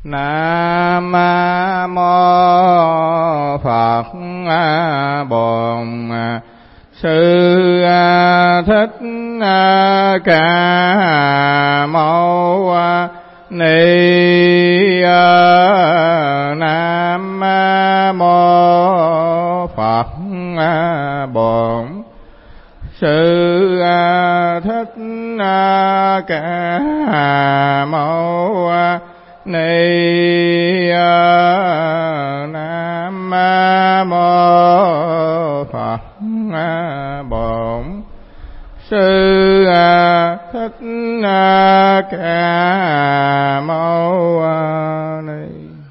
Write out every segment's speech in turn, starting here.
Nam mô Phật Bổn Sư Thích Ca Mâu Ni. Nam mô Phật Bổn Sư Thích Ca Mâu Ni. Nam mô Phật Bổn Sư Thích Ca Mâu Ni.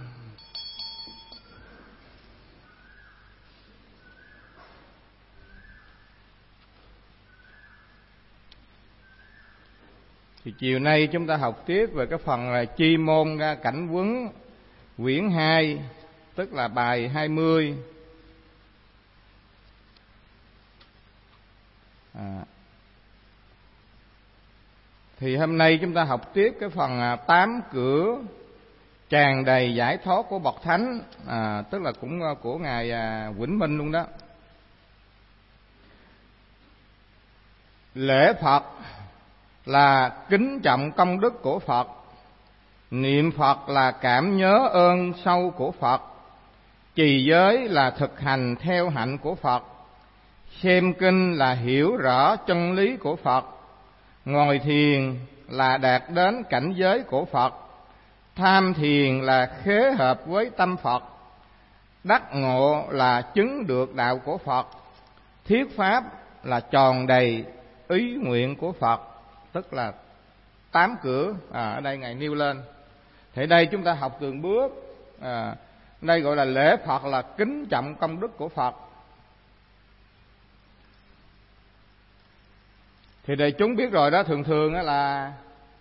Thì chiều nay chúng ta học tiếp về cái phần là chi môn cảnh huấn quyển 2, tức là bài 20. Thì hôm nay chúng ta học tiếp cái phần 8 cửa tràn đầy giải thoát của bậc thánh, tức là cũng của ngài Vĩnh Minh luôn đó. Lễ Phật là kính trọng công đức của Phật, niệm Phật là cảm nhớ ơn sâu của Phật, trì giới là thực hành theo hạnh của Phật, xem kinh là hiểu rõ chân lý của Phật, ngồi thiền là đạt đến cảnh giới của Phật, tham thiền là khế hợp với tâm Phật, đắc ngộ là chứng được đạo của Phật, thuyết pháp là tròn đầy ý nguyện của Phật. Tức là 8 cửa ở đây ngài nêu lên. Thì đây chúng ta học từng bước. Đây gọi là lễ Phật là kính trọng công đức của Phật. Thì đại chúng biết rồi đó, thường thường là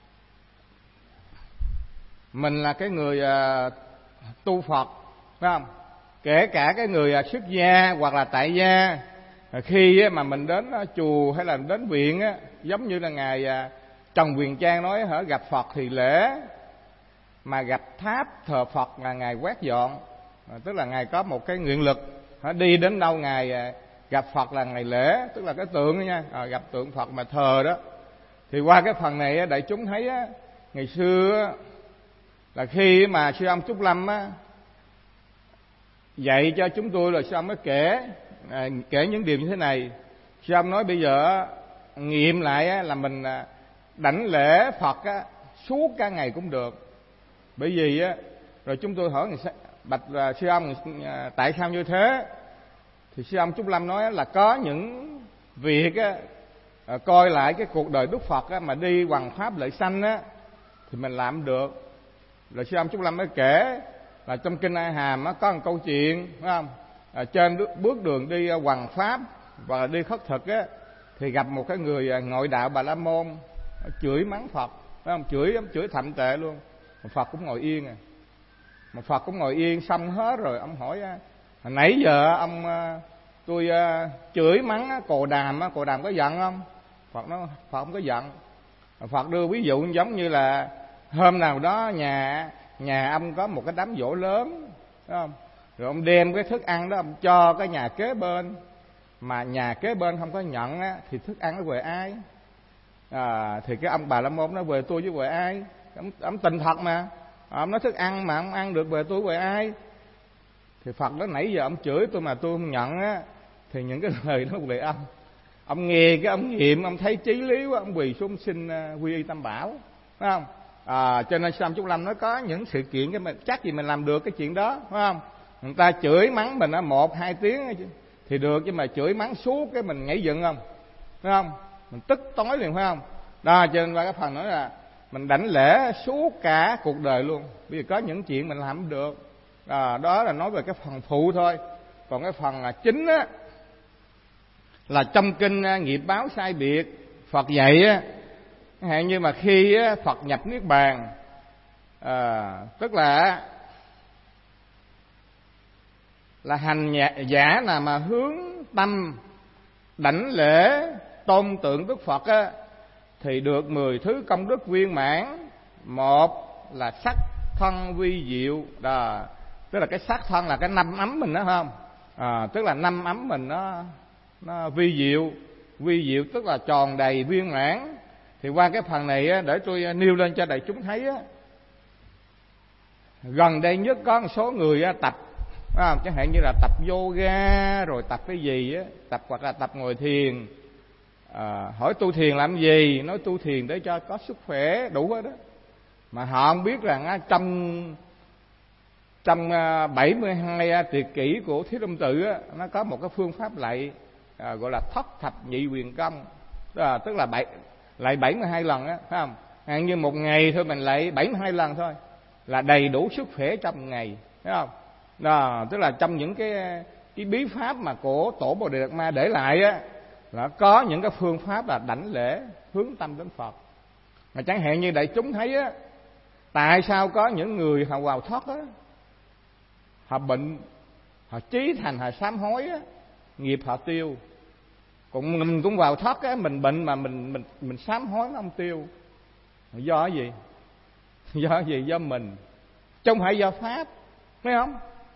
mình là cái người tu Phật, phải không? Kể cả cái người xuất gia hoặc là tại gia, khi mà mình đến chùa hay là đến viện á, giống như là ngài Trần Quyền Trang nói, gặp Phật thì lễ, mà gặp tháp thờ Phật là ngài quét dọn. Tức là ngài có một cái nguyện lực, đi đến đâu ngài gặp Phật là ngày lễ, tức là cái tượng đó nha, gặp tượng Phật mà thờ đó. Thì qua cái phần này đại chúng thấy ngày xưa là khi mà sư ông Trúc Lâm dạy cho chúng tôi, rồi sư ông mới kể những điều như thế này. Sư ông nói bây giờ nghiệm lại là mình đảnh lễ Phật suốt cả ngày cũng được. Bởi vì rồi chúng tôi hỏi bạch sư ông tại sao như thế, thì sư ông Trúc Lâm nói là có những việc coi lại cái cuộc đời Đức Phật mà đi hoằng pháp lợi sanh thì mình làm được. Rồi sư ông Trúc Lâm mới kể là trong kinh A Hàm có một câu chuyện, phải không? Trên bước đường đi hoằng pháp và đi khất thực thì gặp một cái người ngội đạo Bà La Môn, chửi mắng Phật, phải không? Chửi thậm tệ luôn. Mà Phật cũng ngồi yên Mà Phật cũng ngồi yên, xong hết rồi ông hỏi nãy giờ ông tôi chửi mắng Cồ Đàm có giận không? Phật nói Phật không có giận. Phật đưa ví dụ giống như là hôm nào đó nhà ông có một cái đám giỗ lớn, phải không? Rồi ông đem cái thức ăn đó ông cho cái nhà kế bên, mà nhà kế bên không có nhận thì thức ăn nó về ai? Thì cái ông Bà La Môn nó về tôi chứ về ai? Ông tình thật mà. Ông nói thức ăn mà ông ăn được về tôi về ai? Thì Phật đó nãy giờ ông chửi tôi mà tôi không nhận thì những cái lời đó về ông nghe cái ông nghiệm, ông thấy chí lý quá, ông quỳ xuống xin quy y Tam Bảo, phải không? Cho nên Sam Trúc Lâm nó có những sự kiện cái chắc gì mình làm được cái chuyện đó, phải không? Người ta chửi mắng mình 1-2 tiếng thì được, nhưng mà chửi mắng suốt cái mình nhảy dựng không, phải không? Mình tức tối liền, phải không? Đó, cho nên qua cái phần nói là mình đảnh lễ suốt cả cuộc đời luôn. Bây giờ có những chuyện mình làm không được. Đó là nói về cái phần phụ thôi. Còn cái phần chính là trong kinh Nghiệp Báo Sai Biệt, Phật dạy hạn như mà khi Phật nhập Niết Bàn, tức là hành giả nào mà hướng tâm đảnh lễ tôn tượng Đức Phật thì được 10 thứ công đức viên mãn. Một là sắc thân vi diệu đó, tức là cái sắc thân là cái năm ấm mình đó không, tức là năm ấm mình nó vi diệu tức là tròn đầy viên mãn. Thì qua cái phần này á, để tôi nêu lên cho đại chúng thấy á, gần đây nhất có một số người á, tập chẳng hạn như là tập yoga rồi tập cái gì á, tập hoặc là tập ngồi thiền. Hỏi tu thiền làm gì, nói tu thiền để cho có sức khỏe đủ hết đó, mà họ không biết rằng á, trong 72 tuyệt kỹ của Thiết Lâm Tự á, nó có một cái phương pháp lạy gọi là thất thập nhị quyền công, tức là lạy 72 lần á, phải không? Hàng như một ngày thôi mình lạy 72 lần thôi là đầy đủ sức khỏe trong ngày, phải không? Đó, tức là trong những cái bí pháp mà của tổ Bồ Đề Đạt Ma để lại á, là có những cái phương pháp là đảnh lễ hướng tâm đến Phật. Mà chẳng hạn như đại chúng thấy á, tại sao có những người họ vào thoát á, họ bệnh, họ chí thành, họ sám hối á, nghiệp họ tiêu. Còn mình cũng vào thoát á, mình bệnh mà mình sám hối nó không tiêu. Do cái gì? Do cái gì? Do mình, chứ không phải do pháp, phải không?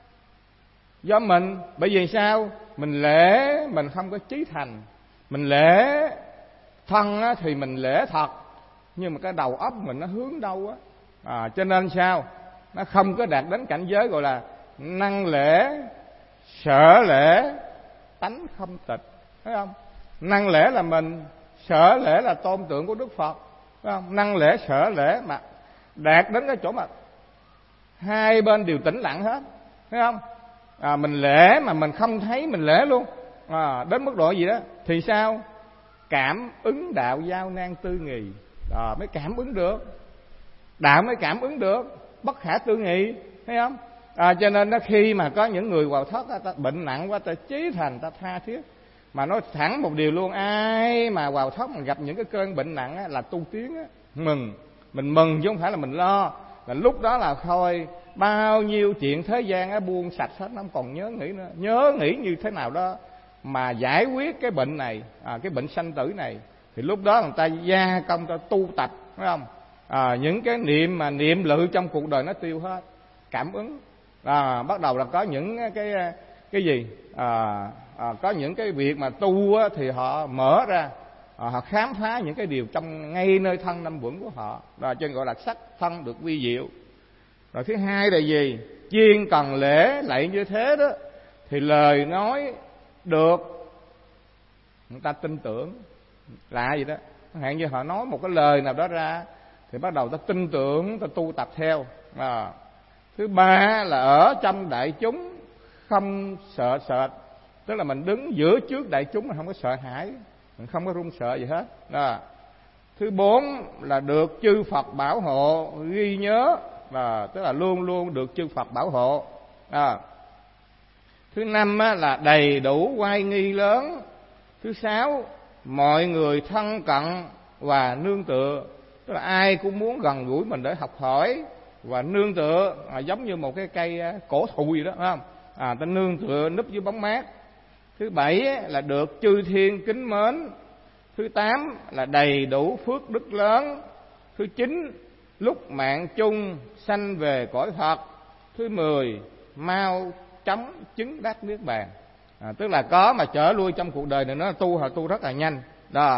Do mình. Bởi vì sao? Mình lễ mình không có chí thành. Mình lễ thân á, thì mình lễ thật, nhưng mà cái đầu óc mình nó hướng đâu á, cho nên sao? Nó không có đạt đến cảnh giới gọi là năng lễ, sở lễ, tánh không tịch, phải không? Năng lễ là mình, sở lễ là tôn tượng của Đức Phật, phải không? Năng lễ, sở lễ mà đạt đến cái chỗ mà hai bên đều tĩnh lặng hết, phải không? Mình lễ mà mình không thấy mình lễ luôn, đến mức độ gì đó thì sao? Cảm ứng đạo giao nan tư nghì, mới cảm ứng được đạo, mới cảm ứng được bất khả tư nghị, thấy không? Cho nên đó, khi mà có những người vào thoát ta bệnh nặng quá, ta chí thành, ta tha thiết. Mà nói thẳng một điều luôn, ai mà vào thoát mà gặp những cái cơn bệnh nặng á, là tu tiến á, mừng. Mình mừng chứ không phải là mình lo. Là lúc đó là thôi bao nhiêu chuyện thế gian á, buông sạch hết, nó không còn nhớ nghĩ nữa. Nhớ nghĩ như thế nào đó mà giải quyết cái bệnh này, cái bệnh sanh tử này, thì lúc đó người ta gia công, ta tu tập, phải không? Những cái niệm lự trong cuộc đời nó tiêu hết, cảm ứng. Bắt đầu là có những cái gì, có những cái việc mà tu á, thì họ mở ra, họ khám phá những cái điều trong ngay nơi thân năm vững của họ, cho nên gọi là sắc thân được vi diệu. Rồi thứ hai là gì? Chuyên cần lễ lạy như thế đó thì lời nói được người ta tin tưởng, lạ gì đó. Hạn như họ nói một cái lời nào đó ra thì bắt đầu ta tin tưởng, ta tu tập theo. Thứ ba là ở trong đại chúng không sợ sệt, tức là mình đứng giữa trước đại chúng mình không có sợ hãi, mình không có run sợ gì hết. Thứ bốn là được chư Phật bảo hộ ghi nhớ, tức là luôn luôn được chư Phật bảo hộ. Thứ năm là đầy đủ oai nghi lớn. Thứ sáu, mọi người thân cận và nương tựa, tức là ai cũng muốn gần gũi mình để học hỏi và nương tựa, giống như một cái cây cổ thụ gì đó, phải không? Ta nương tựa núp dưới bóng mát. Thứ bảy là được chư thiên kính mến. Thứ tám là đầy đủ phước đức lớn. Thứ chín, lúc mạng chung sanh về cõi Phật. Thứ 10, mau chóng chứng đắc niết bàn. Tức là có mà trở lui trong cuộc đời này, nó họ tu rất là nhanh đó.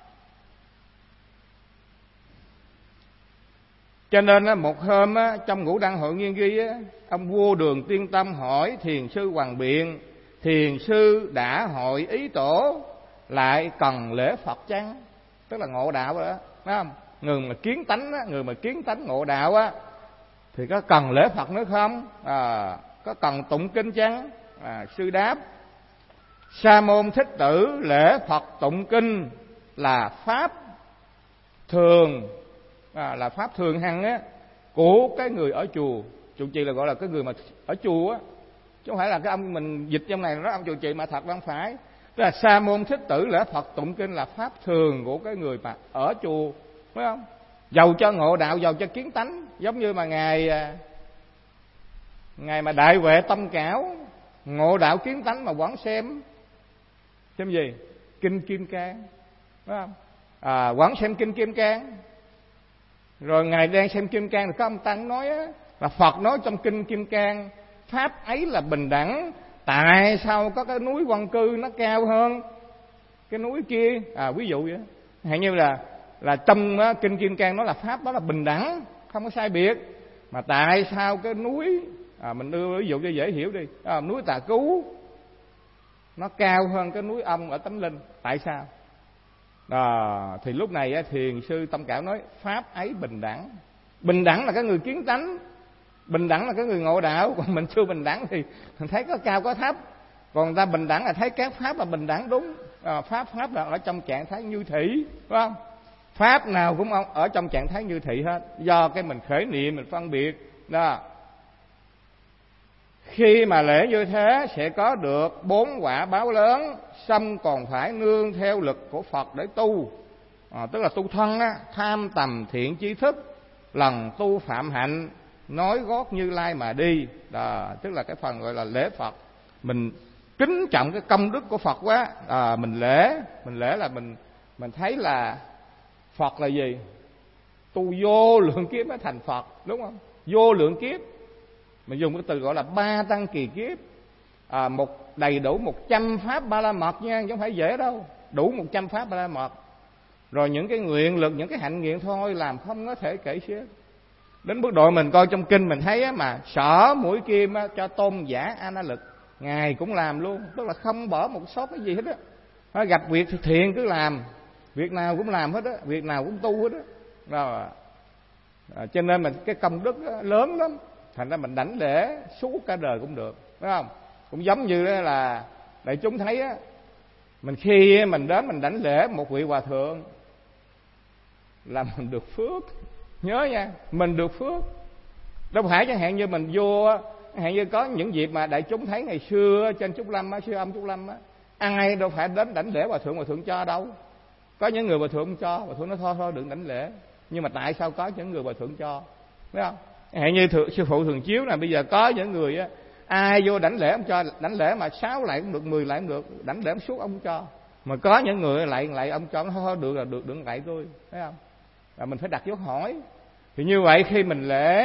Cho nên một hôm trong Ngũ Đăng Hội Nghiên ghi, ông vua Đường Tiên Tâm hỏi thiền sư Hoàng Biện: thiền sư đã hội ý tổ, lại cần lễ Phật chăng? Tức là ngộ đạo đó, phải không? Người mà kiến tánh ngộ đạo á, thì có cần lễ Phật nữa không? Có cần tụng kinh chăng? Sư đáp: Sa môn Thích Tử, lễ Phật tụng kinh là pháp thường, là pháp thường hằng á của cái người ở chùa. Trụ trì là gọi là cái người mà ở chùa á, chứ không phải là cái ông mình dịch trong này nói ông trụ trì, mà thật không phải. Tức là Sa môn Thích Tử lễ Phật tụng kinh là pháp thường của cái người mà ở chùa, phải không? Giàu cho ngộ đạo, giàu cho kiến tánh, giống như mà ngài mà Đại Huệ Tâm Cảo ngộ đạo kiến tánh mà vẫn xem gì? Kinh Kim Cang, phải không? Vẫn xem kinh Kim Cang. Rồi ngài đang xem Kim Cang thì có ông tăng nói á: Và Phật nói trong kinh Kim Cang, pháp ấy là bình đẳng. Tại sao có cái núi Quan Cư nó cao hơn cái núi kia? Ví dụ vậy. Hay như là trong kinh Kim Cang nói là pháp đó là bình đẳng, không có sai biệt. Mà tại sao cái núi mình đưa ví dụ cho dễ hiểu đi, núi Tà Cú nó cao hơn cái núi Ông ở Tánh Linh? Tại sao? Thì lúc này Thiền sư Tâm Cảm nói pháp ấy bình đẳng. Bình đẳng là cái người kiến tánh, bình đẳng là cái người ngộ đạo. Còn mình chưa bình đẳng thì mình thấy có cao có thấp. Còn người ta bình đẳng là thấy các pháp là bình đẳng, đúng. Pháp là ở trong trạng thái như thị, phải không? Pháp nào cũng ở trong trạng thái như thị hết. Do cái mình khởi niệm, mình phân biệt đó. Khi mà lễ như thế sẽ có được 4 quả báo lớn, xong còn phải nương theo lực của Phật để tu. Tức là tu thân á, tham tầm thiện chi thức, lần tu phạm hạnh, nói gót Như Lai mà đi. Đó, tức là cái phần gọi là lễ Phật. Mình kính trọng cái công đức của Phật quá, mình lễ là mình thấy là Phật là gì? Tu vô lượng kiếp mới thành Phật, đúng không? Vô lượng kiếp. Mình dùng cái từ gọi là 3 tăng kỳ kiếp. Đầy đủ 100 pháp Ba La Mật nha, chứ không phải dễ đâu. Đủ 100 pháp Ba La Mật. Rồi những cái nguyện lực, những cái hạnh nguyện thôi làm không có thể kể xiết. Đến mức độ mình coi trong kinh mình thấy mà Sở Mũi Kim cho tôn giả A Na Lực, Ngài cũng làm luôn. Tức là không bỏ một sót cái gì hết á. Gặp việc thì thiện cứ làm, việc nào cũng làm hết á, việc nào cũng tu hết á. Cho nên mình cái công đức lớn lắm. Thành ra mình đảnh lễ suốt cả đời cũng được, phải không? Cũng giống như là đại chúng thấy á, mình khi mình đến mình đảnh lễ một vị hòa thượng là mình được phước. Nhớ nha, mình được phước. Đâu phải chẳng hạn như mình vô, chẳng hạn như có những dịp mà đại chúng thấy ngày xưa trên Trúc Lâm á, sư ông Trúc Lâm á, ai đâu phải đến đảnh lễ hòa thượng cho đâu. Có những người hòa thượng cho, hòa thượng nói thôi đừng đảnh lễ. Nhưng mà tại sao có những người hòa thượng cho, phải không? Hãy như sư phụ thường chiếu là bây giờ có những người á, ai vô đảnh lễ ông cho, đảnh lễ mà 6 lại cũng được, 10 lại cũng được, đảnh lễ ông suốt ông cho. Mà có những người lại ông cho nó thôi được là được, đừng lại tôi, thấy không? Và mình phải đặt dấu hỏi. Thì như vậy khi mình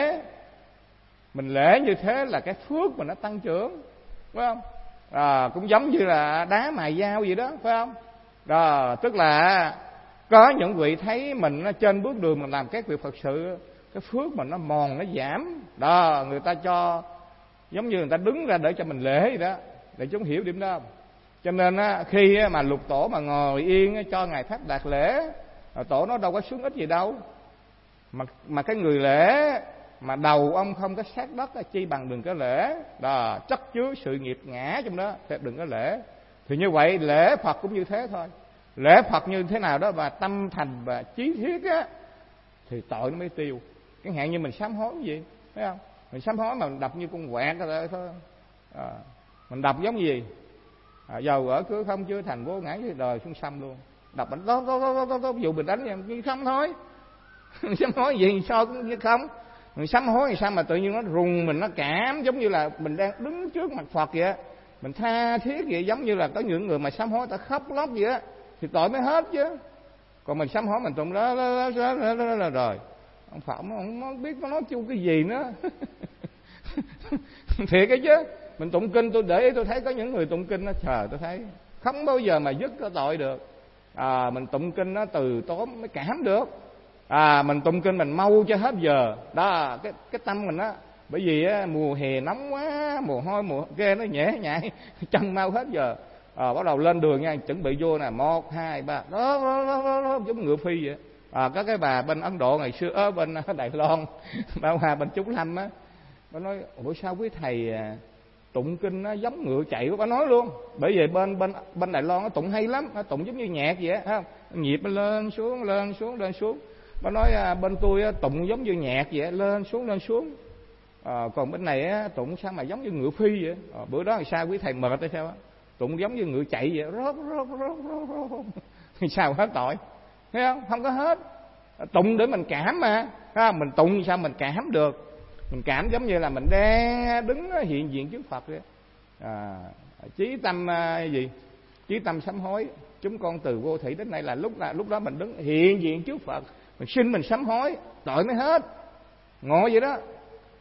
lễ như thế là cái phước mình nó tăng trưởng, phải không? Cũng giống như là đá mài dao vậy đó, phải không? Tức là có những vị thấy mình trên bước đường mình làm các việc Phật sự, cái phước mình nó mòn, nó giảm. Người ta cho giống như người ta đứng ra để cho mình lễ vậy đó, để chúng hiểu điểm đó không? Cho nên khi mà Lục Tổ mà ngồi yên cho Ngài Pháp Đạt lễ, Tổ nó đâu có xuống ít gì đâu. Mà cái người lễ mà đầu ông không có sát đất chi bằng đừng có lễ. Chất chứa sự nghiệp ngã trong đó, đừng có lễ. Thì như vậy lễ Phật cũng như thế thôi. Lễ Phật như thế nào đó và tâm thành và chí thiết á, thì tội nó mới tiêu. Chẳng hạn như mình sám hối cái gì, thấy không? Mình sám hối mà mình đập như con quẹt rồi thôi. Mình đập giống gì? Dầu ở cửa không chưa thành vô ngã với đời xuống xăm luôn. Đập mình tốt dù mình đánh như không thôi. Mình sám hối gì so cũng như không. Mình sám hối thì sao mà tự nhiên nó rùng mình, nó cảm giống như là mình đang đứng trước mặt Phật vậy. Mình tha thiết vậy, giống như là có những người mà sám hối ta khóc lóc vậy á, thì tội mới hết chứ. Còn mình sám hối mình tụng đó rồi ông Phật không biết nó nói chung cái gì nữa. Thiệt cái chứ. Mình tụng kinh tôi để ý tôi thấy có những người tụng kinh nó trời, tôi thấy không bao giờ mà dứt cái tội được. Mình tụng kinh nó từ tốn mới cảm được. Mình tụng kinh mình mau cho hết giờ. Đó, cái tâm mình á, bởi vì mùa hè nóng quá, mùa hôi mùa ghê nó nhễ nhại, chân mau hết giờ. Bắt đầu lên đường nha, chuẩn bị vô nè, 1, 2, 3, đó giống ngựa phi vậy. Có cái bà bên Ấn Độ ngày xưa ở bên Đài Loan, bà Hòa bên Trúc Lâm á, bà nói ủa sao quý thầy tụng kinh nó giống ngựa chạy của bà nói luôn. Bởi vì bên Đài Loan nó tụng hay lắm, nó tụng giống như nhạc vậy á, nhịp nó lên xuống. Bà nói bên tôi tụng giống như nhạc vậy, lên xuống. Còn bên này tụng sao mà giống như ngựa phi vậy. Bữa đó thì sao quý thầy mệt hay sao á, tụng giống như ngựa chạy vậy, rốt thì sao hết tội, thấy không? Không có hết. Tụng để mình cảm mà, mình tụng sao mình cảm được. Mình cảm giống như là mình đang đứng hiện diện trước Phật vậy. Chí tâm gì? Chí tâm sám hối. Chúng con từ vô thủy đến nay là lúc đó mình đứng hiện diện trước Phật, mình xin mình sám hối, tội mới hết. Ngộ vậy đó.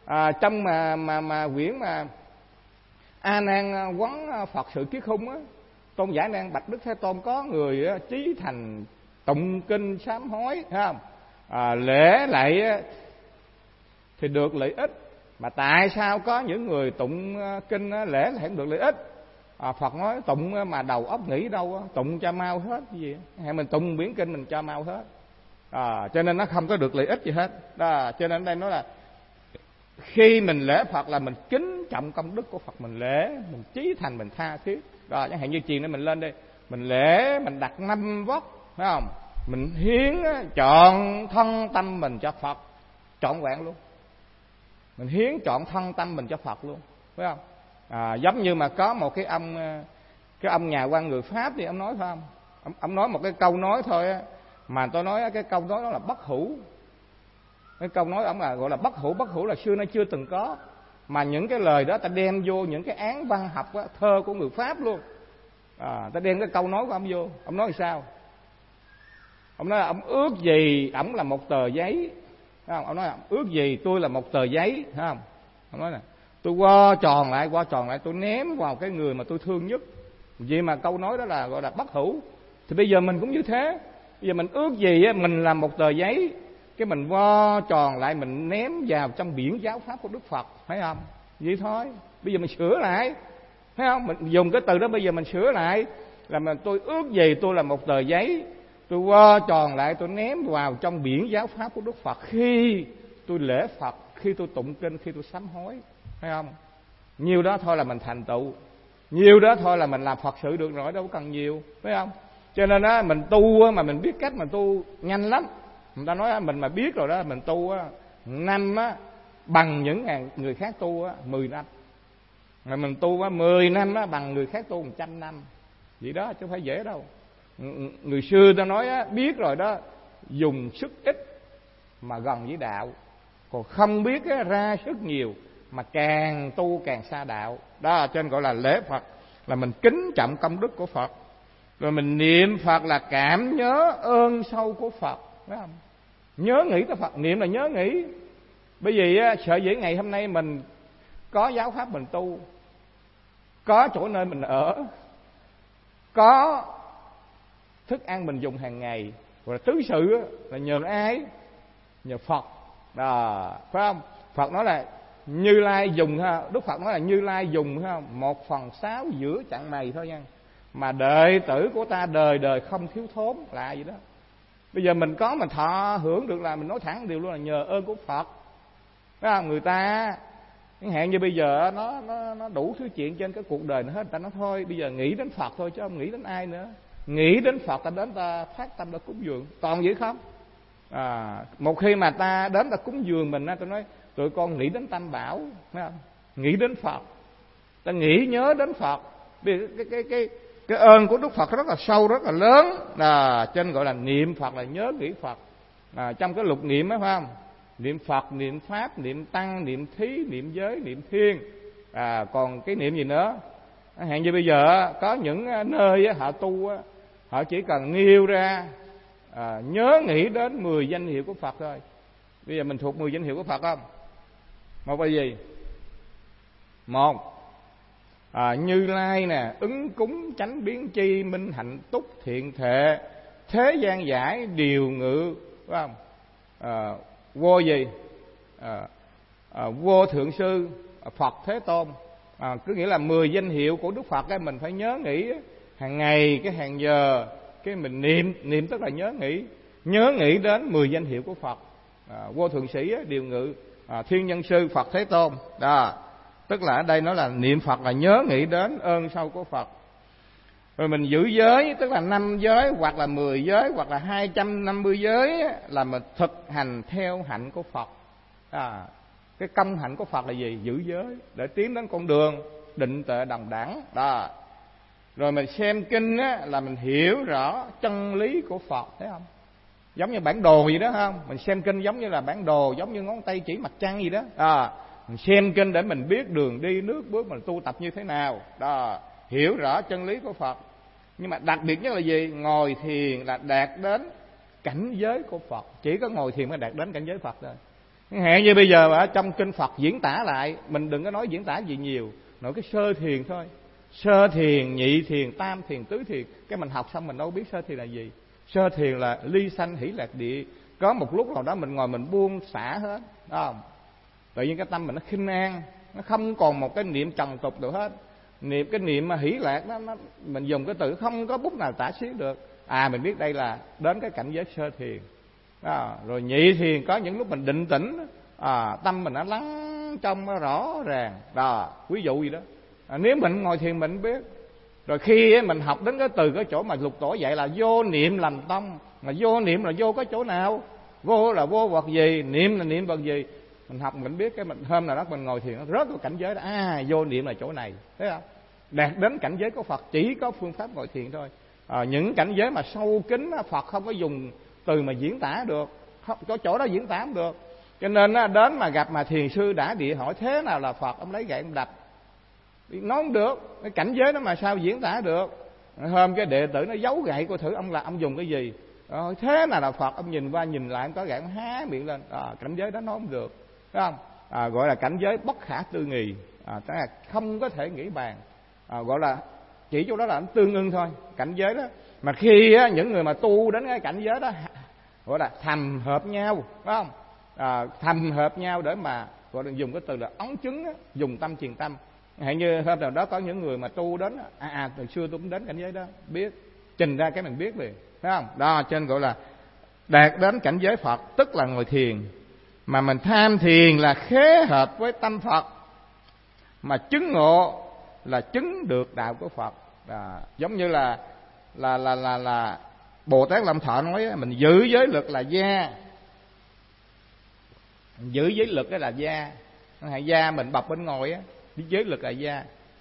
Trong mà quyển mà A Nan Quán Phật Sự Kiết Khung á, Tôn giả Nan bạch Đức Thế Tôn, có người chí thành tụng kinh sám hối, thấy không? Lễ lạy thì được lợi ích, mà tại sao có những người tụng kinh lễ lại không được lợi ích? Phật nói tụng mà đầu óc nghĩ đâu, tụng cho mau hết cái gì, hay mình tụng quyển kinh mình cho mau hết, cho nên nó không có được lợi ích gì hết. Đó, cho nên đây nói là khi mình lễ Phật là mình kính trọng công đức của Phật, mình lễ, mình chí thành, mình tha thiết. Đó, chẳng hạn như chiền này mình lên đây, mình lễ, mình đặt 5 vóc, phải không? Mình hiến chọn thân tâm mình cho Phật trọn vẹn luôn. Mình hiến chọn thân tâm mình cho Phật luôn, phải không? Giống như mà có một cái ông nhà quan người Pháp thì ông nói, phải không? Ông nói một cái câu nói thôi á, mà tôi nói cái câu nói đó là bất hủ. Cái câu nói ông là gọi là bất hủ là xưa nay chưa từng có, mà những cái lời đó ta đem vô những cái án văn học á, thơ của người Pháp luôn. Ta đem cái câu nói của ông vô. Ông nói sao? Ông nói là ông ước gì ổng là một tờ giấy, phải không? Ông nói là ước gì tôi là một tờ giấy, phải không? Ông nói là tôi qua tròn lại tôi ném vào cái người mà tôi thương nhất. Vì mà câu nói đó là gọi là bất hủ. Thì bây giờ mình cũng như thế. Bây giờ mình ước gì á, mình làm một tờ giấy, cái mình vo tròn lại, mình ném vào trong biển giáo pháp của Đức Phật, phải không? Vậy thôi. Bây giờ mình sửa lại, phải không? Mình dùng cái từ đó, bây giờ mình sửa lại là mà tôi ước gì tôi là một tờ giấy, tôi vo tròn lại, tôi ném vào trong biển giáo pháp của Đức Phật khi tôi lễ Phật, khi tôi tụng kinh, khi tôi sám hối, phải không? Nhiều đó thôi là mình thành tựu, nhiều đó thôi là mình làm Phật sự được rồi, đâu cần nhiều, phải không? Cho nên á, mình tu mà mình biết cách mà tu nhanh lắm. Người ta nói mình mà biết rồi đó, mình tu á, năm á bằng những người khác tu á 10 năm. Mà mình tu á 10 năm á bằng người khác tu 100 năm. Vậy đó chứ không phải dễ đâu. Người xưa ta nói á, biết rồi đó, dùng sức ít mà gần với đạo, còn không biết á, ra sức nhiều mà càng tu càng xa đạo. Đó, cho nên gọi là lễ Phật là mình kính trọng công đức của Phật. Rồi mình niệm Phật là cảm nhớ ơn sâu của Phật, phải không? Nhớ nghĩ tới Phật, niệm là nhớ nghĩ. Bởi vì sợ dĩ ngày hôm nay mình có giáo pháp mình tu, có chỗ nơi mình ở, có thức ăn mình dùng hàng ngày, rồi tứ sự là nhờ ai? Nhờ Phật. Đó, phải không? Phật nói là Như Lai dùng ha, Đức Phật nói là Như Lai dùng ha 1/6 giữa chặng này thôi nha, mà đệ tử của ta đời đời không thiếu thốn, là gì đó. Bây giờ mình có mình thọ hưởng được là mình nói thẳng điều luôn là nhờ ơn của Phật. Phải không? Người ta chẳng hạn như bây giờ nó đủ thứ chuyện trên cái cuộc đời nó hết, người ta nói thôi bây giờ nghĩ đến Phật thôi chứ không nghĩ đến ai nữa. Nghĩ đến Phật ta đến ta phát tâm ta cúng dường, toàn vậy không? Một khi mà ta đến ta cúng dường mình, tôi nói tụi con nghĩ đến Tam Bảo, phải không? Nghĩ đến Phật, ta nghĩ nhớ đến Phật. Vì cái ơn của Đức Phật rất là sâu, rất là lớn, cho nên gọi là niệm Phật là nhớ nghĩ Phật. Trong cái lục niệm đó, phải không? Niệm Phật, niệm Pháp, niệm Tăng, niệm Thí, niệm Giới, niệm Thiên. Còn cái niệm gì nữa? Hạn như bây giờ có những nơi họ tu, họ chỉ cần nêu ra nhớ nghĩ đến 10 danh hiệu của Phật thôi. Bây giờ mình thuộc 10 danh hiệu của Phật không? Một là gì? Một, Như Lai nè, ứng cúng, chánh biến chi, minh hạnh túc, thiện thệ, thế gian giải, điều ngự, phải không? Vô gì? Vô thượng sư, Phật Thế Tôn. Cứ nghĩa là 10 danh hiệu của Đức Phật ấy, mình phải nhớ nghĩ hàng ngày, cái hàng giờ, cái mình niệm tức là nhớ nghĩ đến 10 danh hiệu của Phật. Vô thượng sĩ, điều ngự, thiên nhân sư, Phật Thế Tôn. Đó, tức là ở đây nó là niệm Phật là nhớ nghĩ đến ơn sâu của Phật. Rồi mình giữ giới, tức là 5 giới hoặc là 10 giới hoặc là 250 giới, là mình thực hành theo hạnh của Phật. Cái công hạnh của Phật là gì? Giữ giới để tiến đến con đường định tuệ đồng đẳng. Đó. Rồi mình xem kinh là mình hiểu rõ chân lý của Phật, thấy không? Giống như bản đồ gì đó, không? Mình xem kinh giống như là bản đồ, giống như ngón tay chỉ mặt trăng gì đó. Mình xem kinh để mình biết đường đi nước bước mình tu tập như thế nào. Đó, hiểu rõ chân lý của Phật. Nhưng mà đặc biệt nhất là gì? Ngồi thiền là đạt đến cảnh giới của Phật. Chỉ có ngồi thiền mới đạt đến cảnh giới Phật thôi. Hẹn như bây giờ ở trong kinh Phật diễn tả lại, mình đừng có nói diễn tả gì nhiều, nói cái sơ thiền thôi. Sơ thiền, nhị thiền, tam thiền, tứ thiền. Cái mình học xong mình đâu biết sơ thiền là gì. Sơ thiền là ly sanh hỷ lạc địa. Có một lúc nào đó mình ngồi mình buông xả hết, đúng không? Tự nhiên cái tâm mình nó khinh an, nó không còn một cái niệm trần tục được hết. Cái niệm mà hỷ lạc nó mình dùng cái từ không có bút nào tả xiết được. Mình biết đây là đến cái cảnh giới sơ thiền. Rồi nhị thiền có những lúc mình định tĩnh, tâm mình nó lắng trong, nó rõ ràng. Ví dụ gì đó. Nếu mình ngồi thiền mình biết. Rồi khi mình học đến cái từ cái chỗ mà Lục Tổ dạy là vô niệm làm tâm. Mà vô niệm là vô cái chỗ nào? Vô là vô vật gì? Niệm là niệm vật gì? Mình học mình biết. Cái mình hôm nào đó mình ngồi thiền nó rớt vào cảnh giới đó. Vô niệm là chỗ này. Thấy không? Đạt đến cảnh giới của Phật chỉ có phương pháp ngồi thiền thôi. Những cảnh giới mà sâu kín Phật không có dùng từ mà diễn tả được, không có chỗ đó diễn tả không được. Cho nên đến mà gặp mà thiền sư đã địa hỏi thế nào là Phật, ông lấy gậy ông đập, nói không được. Cái cảnh giới đó mà sao diễn tả được. Hôm cái đệ tử nó giấu gậy coi thử ông dùng cái gì. Thế nào là Phật, ông nhìn qua nhìn lại, ông có gậy ông há miệng lên. Cảnh giới đó nói không được, phải không? Gọi là cảnh giới bất khả tư nghị, tức là không có thể nghĩ bàn. Gọi là chỉ chỗ đó là anh tương ưng thôi. Cảnh giới đó mà khi những người mà tu đến cái cảnh giới đó gọi là thầm hợp nhau, phải không? Thầm hợp nhau để mà gọi là dùng cái từ là ấn chứng, dùng tâm truyền tâm. Hãy như hôm nào đó có những người mà tu đến từ xưa tôi cũng đến cảnh giới đó, biết trình ra cái mình biết liền, phải không? Đó, trên gọi là đạt đến cảnh giới Phật, tức là ngồi thiền. Mà mình tham thiền là khế hợp với tâm Phật, mà chứng ngộ là chứng được đạo của Phật. Giống như là Bồ Tát Lâm Thọ nói mình giữ giới lực là gia. Giữ giới lực đó là gia. Da mình bọc bên ngoài á, giới lực là da.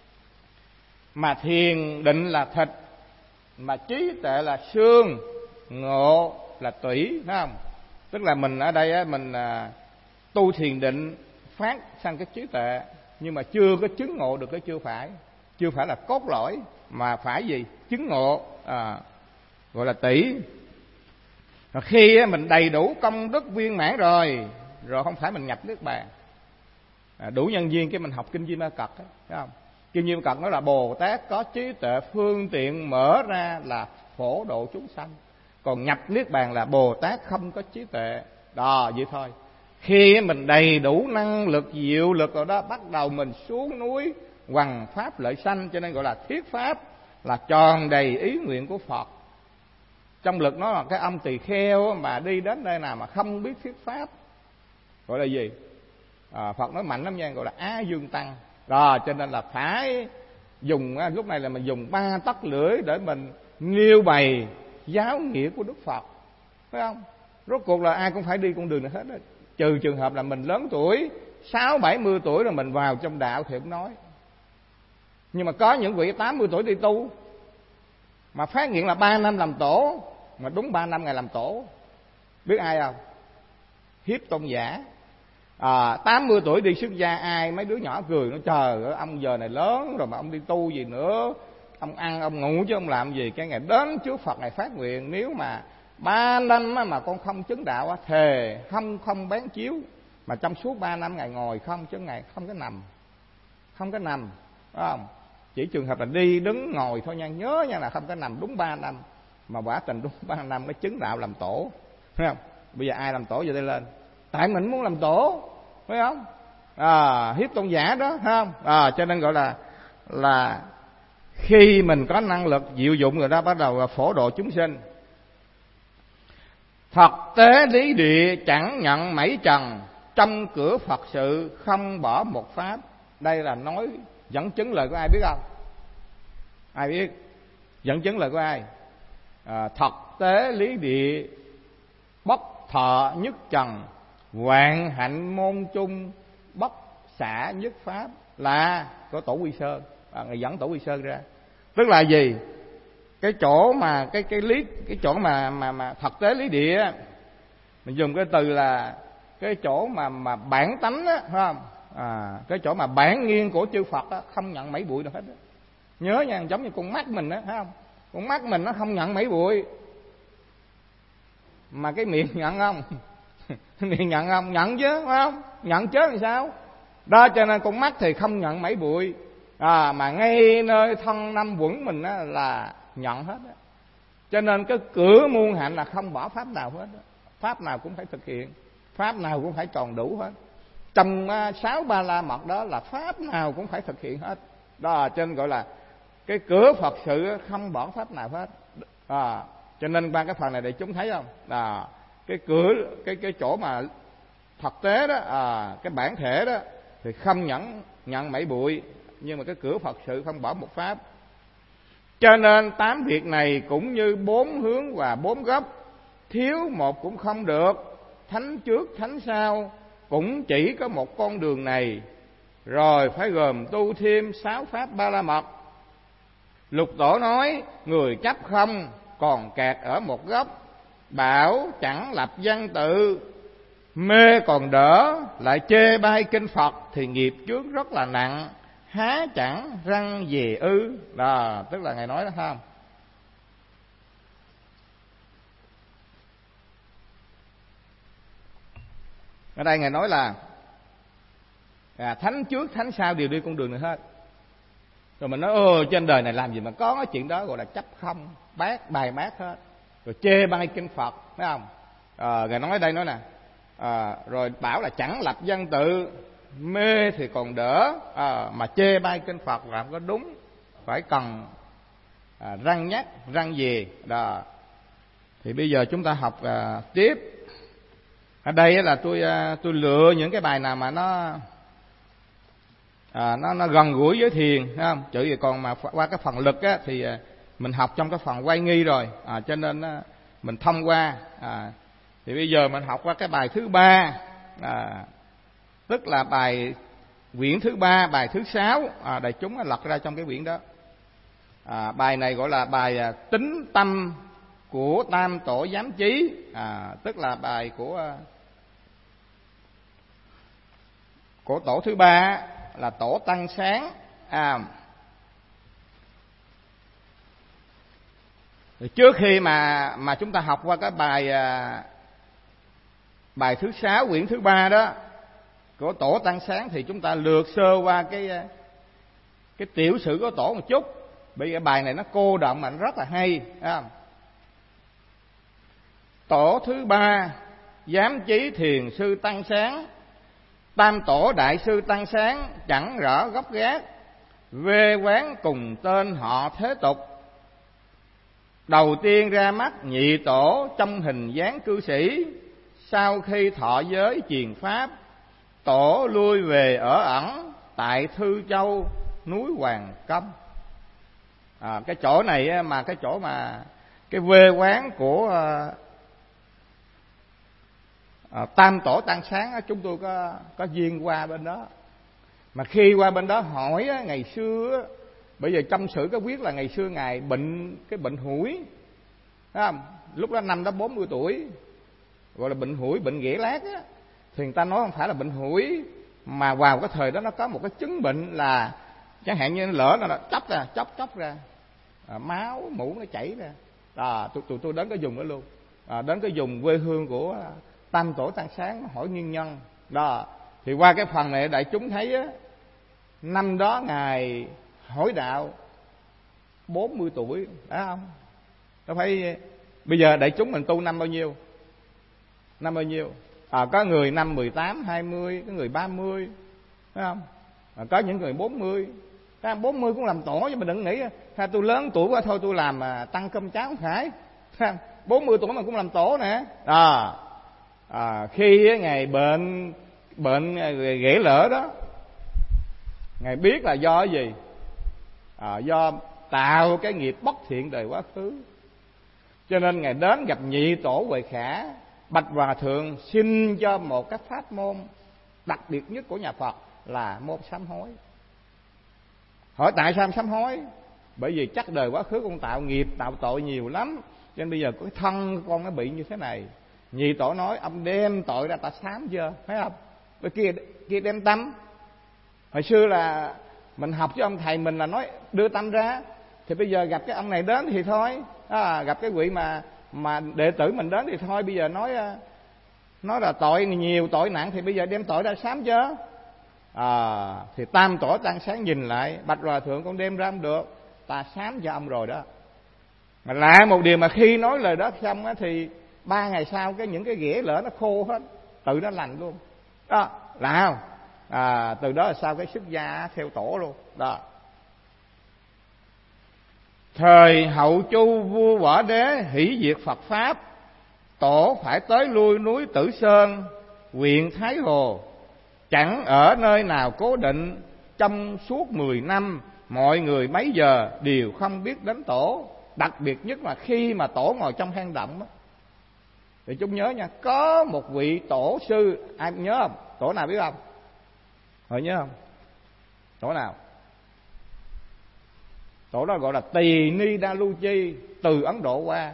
Mà thiền định là thịt, mà trí tuệ là xương, ngộ là tủy, phải không? Tức là mình ở đây á, mình tu thiền định phát sang cái trí tuệ, nhưng mà chưa có chứng ngộ được cái chưa phải là cốt lõi, mà phải gì? Chứng ngộ, gọi là tỷ. Rồi khi mình đầy đủ công đức viên mãn rồi không phải mình nhập nước bàn, đủ nhân duyên cái mình học kinh Di Ma Cật, thấy không? Kinh Di Ma Cật nói là Bồ Tát có trí tuệ phương tiện mở ra là phổ độ chúng sanh. Còn nhập niết bàn là Bồ Tát không có trí tuệ. Đó, vậy thôi. Khi mình đầy đủ năng lực, diệu lực rồi đó, bắt đầu mình xuống núi hoằng pháp lợi sanh, cho nên gọi là thiết pháp, là tròn đầy ý nguyện của Phật. Trong lực nó là cái ông tỳ kheo mà đi đến nơi nào mà không biết thuyết pháp, gọi là gì? Phật nói mạnh lắm nha, gọi là Á Dương Tăng. Đó, cho nên là phải dùng, lúc này là mình dùng 3 tấc lưỡi để mình nêu bày giáo nghĩa của Đức Phật, phải không? Rốt cuộc là ai cũng phải đi con đường này hết đó. Trừ trường hợp là mình lớn tuổi 60-70 tuổi rồi mình vào trong đạo thì không nói. Nhưng mà có những vị 80 tuổi đi tu mà phát hiện là 3 năm làm tổ, mà đúng 3 năm ngày làm tổ. Biết ai không? Hiếp Tôn Giả. 80 tuổi đi xuất gia, ai mấy đứa nhỏ cười nó trời ơi, ông giờ này lớn rồi mà ông đi tu gì nữa, ông ăn ông ngủ chứ ông làm gì. Cái ngày đến trước Phật ngày phát nguyện, nếu mà 3 năm mà con không chứng đạo, thề không bán chiếu, mà trong suốt 3 năm ngày ngồi không, chứ ngày không có nằm, phải không? Chỉ trường hợp là đi đứng ngồi thôi nha, nhớ nha, là không có nằm đúng 3 năm, mà quả tình đúng 3 năm mới chứng đạo làm tổ, phải không? Bây giờ ai làm tổ giờ đây lên? Tại mình muốn làm tổ, phải không? Hiếp Tôn Giả đó, phải không? Cho nên gọi là khi mình có năng lực diệu dụng rồi đó, bắt đầu là phổ độ chúng sinh. Phật tế lý địa chẳng nhận mảy trần, trong cửa Phật sự không bỏ một pháp. Đây là nói dẫn chứng lời của ai biết không? Ai biết? Dẫn chứng lời của ai? Thật tế lý địa bất thọ nhất trần, hoạn hạnh môn chung bất xả nhất pháp, là có Tổ Quy Sơn. Người dẫn Tổ Quy Sơn ra. Tức là gì? Cái chỗ mà cái chỗ mà thật tế lý địa, mình dùng cái từ là cái chỗ mà bản tánh á, phải không? Cái chỗ mà bản nguyên của chư Phật á, không nhận mấy bụi đâu hết á. Nhớ nha, giống như con mắt mình á, phải không? Con mắt mình nó không nhận mấy bụi, mà cái miệng nhận không? Nhận không? Nhận chứ, phải không? Nhận chứ làm sao? Đó, cho nên con mắt thì không nhận mảy bụi, mà ngay nơi thân năm quẩn mình á là nhận hết á. Cho nên cái cửa muôn hạnh là không bỏ pháp nào hết á. Pháp nào cũng phải thực hiện, pháp nào cũng phải tròn đủ hết. Trong 6 ba la mật đó là pháp nào cũng phải thực hiện hết. Đó, cho nên gọi là cái cửa Phật sự không bỏ pháp nào hết. Cho nên qua cái phần này để chúng thấy không? Cái cửa, cái chỗ mà thực tế đó, cái bản thể đó thì không nhận mảy bụi, nhưng mà cái cửa Phật sự không bỏ một pháp. Cho nên 8 việc này cũng như 4 hướng và 4 góc, thiếu một cũng không được. Thánh trước thánh sau cũng chỉ có một con đường này, rồi phải gồm tu thêm 6 pháp ba la mật. Lục Tổ nói người chấp không còn kẹt ở một góc, bảo chẳng lập văn tự, mê còn đỡ, lại chê bai kinh Phật thì nghiệp trước rất là nặng, há chẳng răng về ư. Đó, tức là Ngài nói đó không? Ở đây Ngài nói là thánh trước thánh sau đều đi con đường này hết. Rồi mình nói trên đời này làm gì mà có cái chuyện đó, gọi là chấp không, bài bác hết, rồi chê bai kinh Phật, phải không? Ngài nói ở đây nói nè, rồi bảo là chẳng lập văn tự, mê thì còn đỡ, mà chê bai kinh Phật làm có đúng, phải cần răng nhắc răng về đó. Thì bây giờ chúng ta học tiếp. Ở đây là tôi lựa những cái bài nào mà nó gần gũi với thiền, thấy không? Chứ gì còn mà qua cái phần lực á thì mình học trong cái phần quay nghi rồi, cho nên mình thông qua. Thì bây giờ mình học qua cái bài thứ 3, tức là bài quyển thứ 3, bài thứ 6, đại chúng lật ra trong cái quyển đó. Bài này gọi là bài tính tâm của Tam Tổ Giám Chí, tức là bài của tổ thứ 3 là tổ Tăng Sáng. Trước khi mà chúng ta học qua cái bài thứ 6 quyển thứ 3 đó của tổ Tăng Sáng, thì chúng ta lược sơ qua cái tiểu sử của tổ một chút. Bởi vì cái bài này nó cô đọng mà nó rất là hay. Tổ thứ 3 Giám Chí Thiền Sư Tăng Sáng. Tam Tổ Đại Sư Tăng Sáng chẳng rõ gốc gác, quê quán cùng tên họ thế tục. Đầu tiên ra mắt nhị tổ trong hình dáng cư sĩ, sau khi thọ giới truyền pháp, tổ lui về ở ẩn tại Thư Châu núi Hoàng Công. Cái chỗ này mà cái chỗ mà cái quê quán của Tam Tổ Tăng Sáng, chúng tôi có duyên qua bên đó. Mà khi qua bên đó hỏi ngày xưa, bây giờ trong sử có viết là ngày xưa ngài bệnh hủi, thấy không? Lúc đó năm đó 40 tuổi, gọi là bệnh hủi, bệnh ghẻ lát á. Thì người ta nói không phải là bệnh hủi, mà vào cái thời đó nó có một cái chứng bệnh là chẳng hạn như lỡ nó chóc ra, máu mũ nó chảy ra. Tụi tôi đến cái vùng đó luôn, đến cái vùng quê hương của Tam Tổ Tăng Sáng hỏi nguyên nhân đó. Thì qua cái phần này đại chúng thấy á, năm đó ngài hỏi đạo 40 tuổi, phải không? Nó phải bây giờ đại chúng mình tu năm bao nhiêu? Năm bao nhiêu? Có người năm 18, 20, có người 30, phải không? Có những người 40. 40 cũng làm tổ, chứ mà đừng nghĩ tôi lớn tuổi quá thôi tôi làm tăng cơm cháo không phải. 40 tuổi mà cũng làm tổ nè. Khi ngài bệnh ghẻ lỡ đó, ngài biết là do cái gì? Do tạo cái nghiệp bất thiện đời quá khứ. Cho nên ngài đến gặp nhị tổ Huệ Khả, bạch hòa thượng xin cho một cái pháp môn đặc biệt nhất của nhà Phật là môn sám hối. Hỏi tại sao sám hối? Bởi vì chắc đời quá khứ con tạo nghiệp, tạo tội nhiều lắm, cho nên bây giờ cái thân con nó bị như thế này. Nhị tổ nói ông đem tội ra ta sám chưa, phải không? Bởi kia đem tâm. Hồi xưa là mình học với ông thầy mình là nói đưa tâm ra, thì bây giờ gặp cái ông này đến thì thôi, gặp cái vị mà đệ tử mình đến thì thôi. Bây giờ nói là tội nhiều tội nặng thì bây giờ đem tội ra sám chứ. Thì Tam Tổ Tăng Sáng nhìn lại, bạch Hòa Thượng con đem ra không được, ta sám cho ông rồi đó. Mà lạ một điều, mà khi nói lời đó xong á thì 3 ngày sau những cái ghẻ lỡ nó khô hết, tự nó lành luôn đó, lạ không? Từ đó là sau cái xuất gia theo tổ luôn đó. Thời Hậu Chu vua Võ Đế hỷ diệt Phật pháp, tổ phải tới lui núi Tử Sơn, huyện Thái Hồ, chẳng ở nơi nào cố định. Trong suốt 10 năm, mọi người mấy giờ đều không biết đến tổ. Đặc biệt nhất là khi mà tổ ngồi trong hang động đó, thì chúng nhớ nha, có một vị tổ sư, ai nhớ không? Tổ nào biết không? Họ nhớ không? Tổ nào? Tổ đó gọi là Tỳ Ni Đa Lu Chi, từ Ấn Độ qua.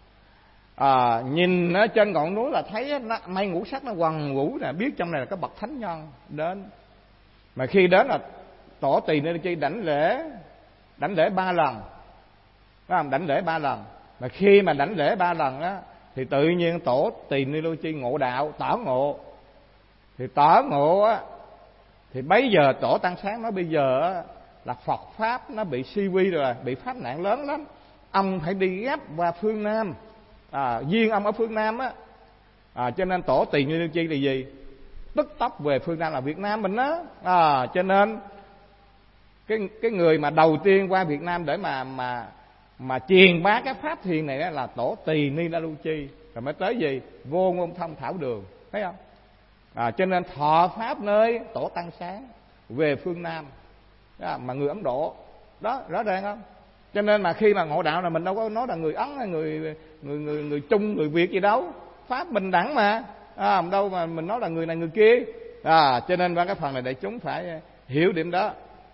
Nhìn ở trên ngọn núi là thấy mây ngũ sắc nó quằn quũ nè, biết trong này là có bậc thánh nhân đến. Mà khi đến là tổ Tỳ Ni Đa Lu Chi đảnh lễ 3 lần, phải không? Đảnh lễ 3 lần. Mà khi mà đảnh lễ 3 lần á, thì tự nhiên tổ Tỳ Ni Đa Lu Chi ngộ đạo, tỏ ngộ. Thì tỏ ngộ á, thì bây giờ tổ Tăng Sáng nói bây giờ á, là Phật pháp nó bị suy vi rồi, bị pháp nạn lớn lắm, ông phải đi gấp qua phương Nam. Duyên ông ở phương Nam á, cho nên tổ Tỳ Ni Đa Lu Chi là gì? Tức tốc về phương Nam là Việt Nam mình á. Cho nên cái người mà đầu tiên qua Việt Nam để mà truyền bá cái pháp thiền này đó là tổ Tỳ Ni Đa Lu Chi, rồi mới tới gì? Vô Ngôn Thông Thảo Đường, thấy không? Cho nên thọ pháp nơi tổ Tăng Sáng về phương Nam đó, mà người Ấn Độ đó, rõ ràng không? Cho nên mà khi mà ngộ đạo là mình đâu có nói là người Ấn hay người Trung, người Việt gì đâu, pháp bình đẳng mà, đâu mà mình nói là người này người kia. Cho nên qua cái phần này đại chúng phải hiểu điểm đó.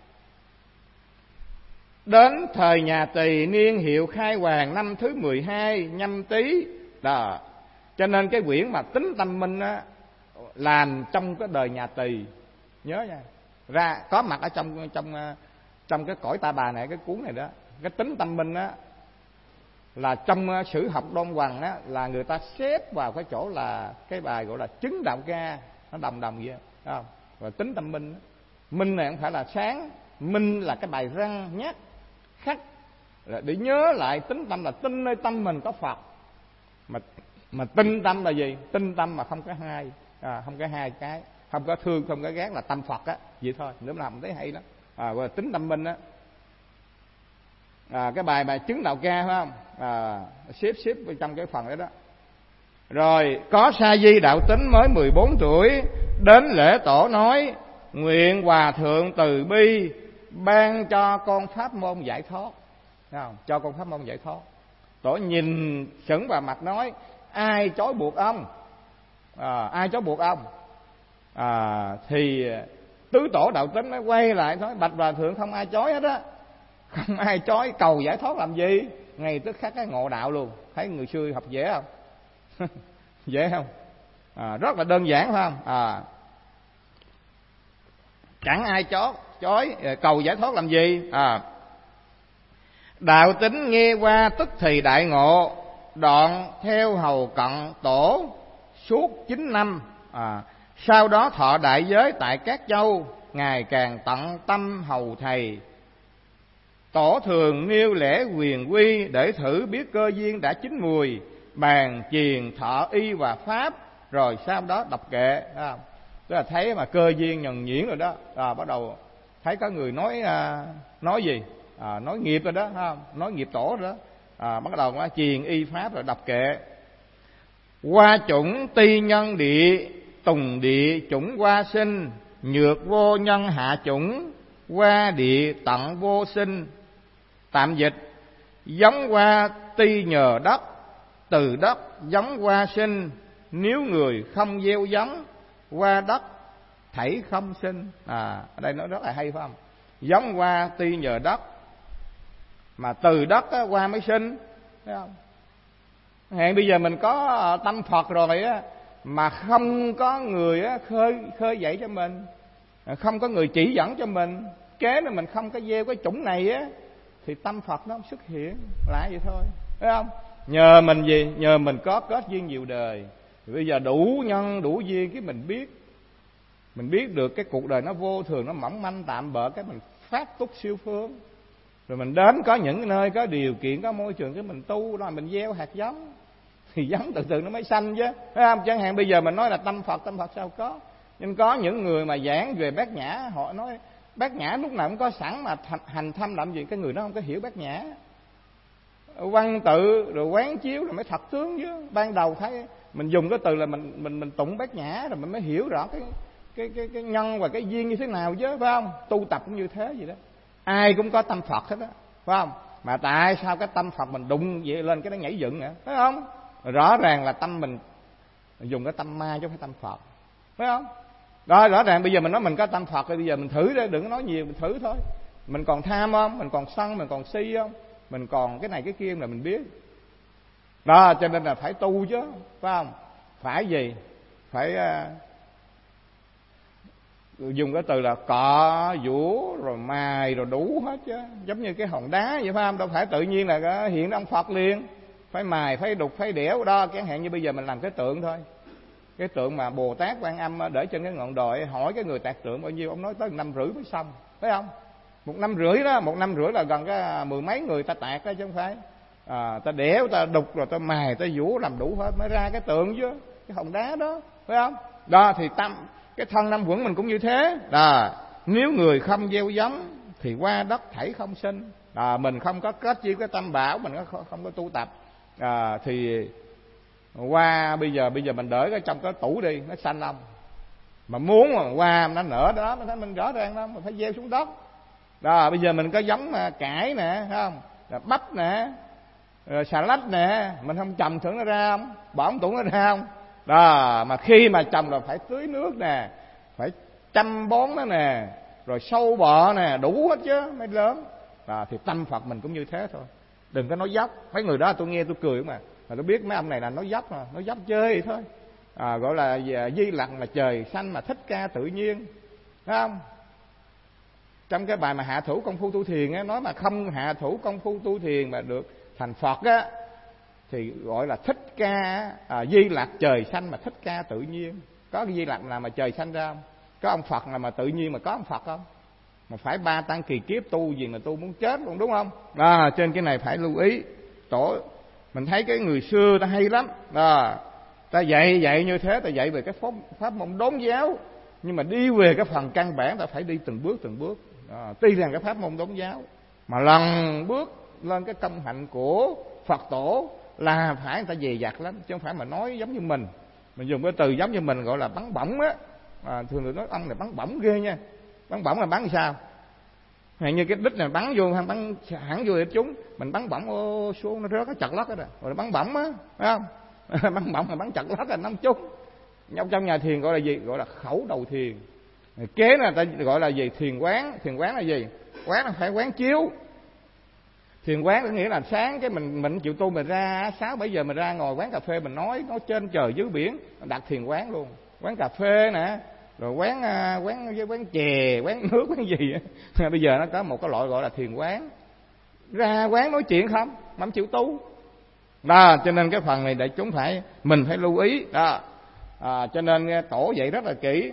Đến thời nhà Tỳ, niên hiệu Khai Hoàng, năm thứ 12 Nhâm Tý đó. Cho nên cái quyển mà Tính Tâm Minh á, làm trong cái đời nhà Tỳ, nhớ nha, ra có mặt ở trong cái cõi Ta Bà này, cái cuốn này đó. Cái Tính Tâm Minh á là trong sử học Đôn Hoàng á, là người ta xếp vào cái chỗ là cái bài gọi là Chứng Đạo Ca, nó đồng vậy đó. Rồi Tính Tâm Minh, minh này không phải là sáng, minh là cái bài răng nhắc khắc để nhớ lại. Tính tâm là tin nơi tâm mình có Phật, mà tinh tâm là gì? Tinh tâm mà không có hai, không có hai cái, không có thương không có ghét, là tâm Phật á, vậy thôi. Nếu làm thấy hay lắm. Gọi là Tính Tâm Minh á. Cái bài mà Chứng Đạo Ca phải không? Xếp trong cái phần đó đó. Rồi có Sa Di Đạo Tính mới 14 tuổi, đến lễ tổ nói: nguyện Hòa Thượng từ bi ban cho con pháp môn giải thoát. Thấy không? Cho con pháp môn giải thoát. Tổ nhìn sững vào mặt nói: ai trói buộc ông? Ai trói buộc ông? Thì tứ tổ Đạo Tính mới quay lại nói: bạch Hòa Thượng, không ai trói hết á, không ai trói, cầu giải thoát làm gì? Ngay tức khắc cái ngộ đạo luôn. Thấy người xưa học dễ không? Dễ không? Rất là đơn giản phải không? Chẳng ai chói, cầu giải thoát làm gì? Đạo Tính nghe qua tức thì đại ngộ, đoạn theo hầu cận tổ suốt 9 năm. Sau đó thọ đại giới tại các châu, ngày càng tận tâm hầu thầy. Tổ thường nêu lễ quyền quy để thử biết cơ duyên đã chín mùi, bàn truyền thọ y và pháp, rồi sau đó đọc kệ. Tức là thấy mà cơ duyên nhuần nhuyễn rồi đó, bắt đầu thấy có người nói gì? Nói nghiệp rồi đó, không? Nói nghiệp tổ rồi đó. Bắt đầu nó truyền y pháp rồi đọc kệ. Hoa chủng ti nhân địa, tùng địa chủng hoa sinh, nhược vô nhân hạ chủng, hoa địa tận vô sinh. Tạm dịch: giống hoa ti nhờ đất, từ đất giống hoa sinh, nếu người không gieo giống, hoa đất thảy không sinh. Ở đây nói rất là hay phải không? Giống hoa ti nhờ đất, mà từ đất á, hoa mới sinh, thấy không? Hẹn bây giờ mình có tâm Phật rồi á, mà không có người á khơi dậy cho mình, không có người chỉ dẫn cho mình, kế là mình không có gieo cái chủng này á, thì tâm Phật nó không xuất hiện, lại vậy thôi, thấy không? Nhờ mình gì? Nhờ mình có kết duyên nhiều đời, Thì bây giờ đủ nhân đủ duyên cái mình biết được cái cuộc đời nó vô thường, nó mỏng manh tạm bợ, cái mình phát túc siêu phương. Rồi mình đến có những nơi có điều kiện, có môi trường, cái mình tu đó, mình gieo hạt giống thì giống từ từ nó mới xanh chứ, phải không? Chẳng hạn bây giờ mình nói là tâm Phật sao có. Nhưng có những người mà giảng về bát nhã, họ nói bát nhã lúc nào cũng có sẵn mà hành thâm làm gì, cái người đó không có hiểu bát nhã. Văn tự rồi quán chiếu rồi mới thật tướng chứ. Ban đầu thấy mình dùng cái từ là mình tụng bát nhã rồi mình mới hiểu rõ cái nhân và cái duyên như thế nào chứ, phải không? Tu tập cũng như thế vậy đó. Ai cũng có tâm Phật hết đó, phải không? Mà tại sao cái tâm Phật mình đụng vậy lên cái nó nhảy dựng nữa, phải không? Rõ ràng là tâm mình dùng cái tâm ma chứ không phải tâm Phật, phải không? Rồi rõ ràng bây giờ mình nói mình có tâm Phật thì bây giờ mình thử đó, đừng có nói nhiều, mình thử thôi. Mình còn tham không? Mình còn sân, mình còn si không? Mình còn cái này cái kia là mình biết. Đó, cho nên là phải tu chứ, phải không? Phải gì? Phải dùng cái từ là cọ, vũ, rồi mài, rồi đủ hết chứ. Giống như cái hòn đá vậy, phải không? Đâu phải tự nhiên là hiện ông Phật liền. Phải mài, phải đục, phải đẽo. Đó, chẳng hạn như bây giờ mình làm cái tượng thôi. Cái tượng mà Bồ Tát Quan Âm để trên cái ngọn đồi, hỏi cái người tạc tượng bao nhiêu, ông nói tới 1,5 năm mới xong, phải không? 1,5 năm đó, 1,5 năm là gần cái 10 mấy người ta tạc đó chứ không phải. Ta đẽo, ta đục, rồi ta mài, ta vũ làm đủ hết mới ra cái tượng chứ, cái hòn đá đó, phải không? Đó thì cái thân năm quẩn mình cũng như thế. Nếu người không gieo giống thì qua đất thảy không sinh. Mình không có kết chiêu cái tâm bảo, mình không có tu tập, thì qua bây giờ mình để cái trong cái tủ đi, nó xanh không? Mà muốn mà qua nó nở đó, mình rõ ràng đó, mình phải gieo xuống đất. Đó, bây giờ mình có giống cải nè, phải không? Rồi bắp nè, rồi xà lách nè, mình không trồng thử nó ra không? Bỏ tủ nó ra không? Đó, mà khi mà trồng là phải tưới nước nè, phải chăm bón nó nè, rồi sâu bọ nè, đủ hết chứ mới lớn. Thì tâm Phật mình cũng như thế thôi. Đừng có nói dốc. Mấy người đó tôi nghe tôi cười mà tôi biết mấy ông này là nói dốc, nói dốc chơi thôi. Gọi là Di Lặc là trời xanh, mà Thích Ca tự nhiên, phải không? Trong cái bài mà hạ thủ công phu tu thiền á, nói mà không hạ thủ công phu tu thiền mà được thành Phật á, thì gọi là Thích Ca, Di Lặc trời xanh mà Thích Ca tự nhiên. Có cái Di Lặc nào mà trời xanh ra không? Có ông Phật nào mà tự nhiên mà có ông Phật không? Mà phải 3 tăng kỳ kiếp tu gì mà tu muốn chết luôn, đúng không? Trên cái này phải lưu ý. Mình thấy cái người xưa ta hay lắm. Ta dạy như thế, ta dạy về cái pháp môn đốn giáo, nhưng mà đi về cái phần căn bản ta phải đi từng bước. Tuy rằng cái pháp môn đốn giáo mà lần bước lên cái công hạnh của Phật tổ là phải người ta dè dặt lắm, chứ không phải mà nói giống như mình dùng cái từ giống như mình gọi là bắn bổng á. Thường người nói ông này bắn bổng ghê nha. Bắn bổng là bắn sao? Như cái đích này bắn vô, bắn hẳn vô để trúng, mình bắn bổng xuống nó rớt cái chật lất đó rồi bắn bổng á, phải không? Bắn bổng là bắn chật lất là 5 chút. Trong nhà thiền gọi là gì? Gọi là khẩu đầu thiền. Kế là ta gọi là gì? Thiền quán. Thiền quán là gì? Quán là phải quán chiếu. Thiền quán có nghĩa là sáng cái mình chịu tu, mình ra 6-7 giờ mình ra ngồi quán cà phê, mình nói trên trời dưới biển, đặt thiền quán luôn. Quán cà phê nè, rồi quán chè, quán nước, quán gì á. Bây giờ nó có một cái loại gọi là thiền quán. Ra quán nói chuyện không, mà không chịu tu. Cho nên cái phần này đại chúng mình phải lưu ý. Cho nên tổ dạy rất là kỹ.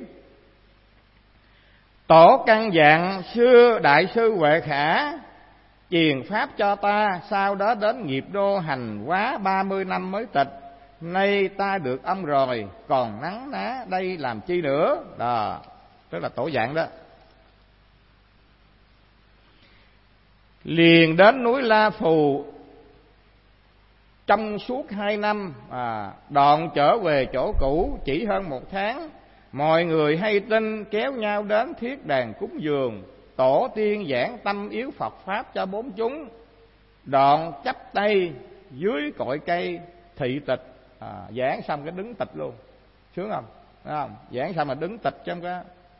Tổ căn dặn xưa đại sư Huệ Khả truyền pháp cho ta, sau đó đến nghiệp đô hành quá 30 năm mới tịch. Nay ta được ông rồi, còn nắng ná đây làm chi nữa. Tức là tổ dạng đó. Liền đến núi La Phù trong suốt 2 năm, đoạn trở về chỗ cũ chỉ hơn 1 tháng. Mọi người hay tin kéo nhau đến thiết đàn cúng dường. Tổ tiên giảng tâm yếu Phật pháp cho 4 chúng. Đoạn chắp tay dưới cội cây thị tịch. Giảng xong cái đứng tịch luôn, sướng không? Thấy không? Giảng xong mà đứng tịch trong cái.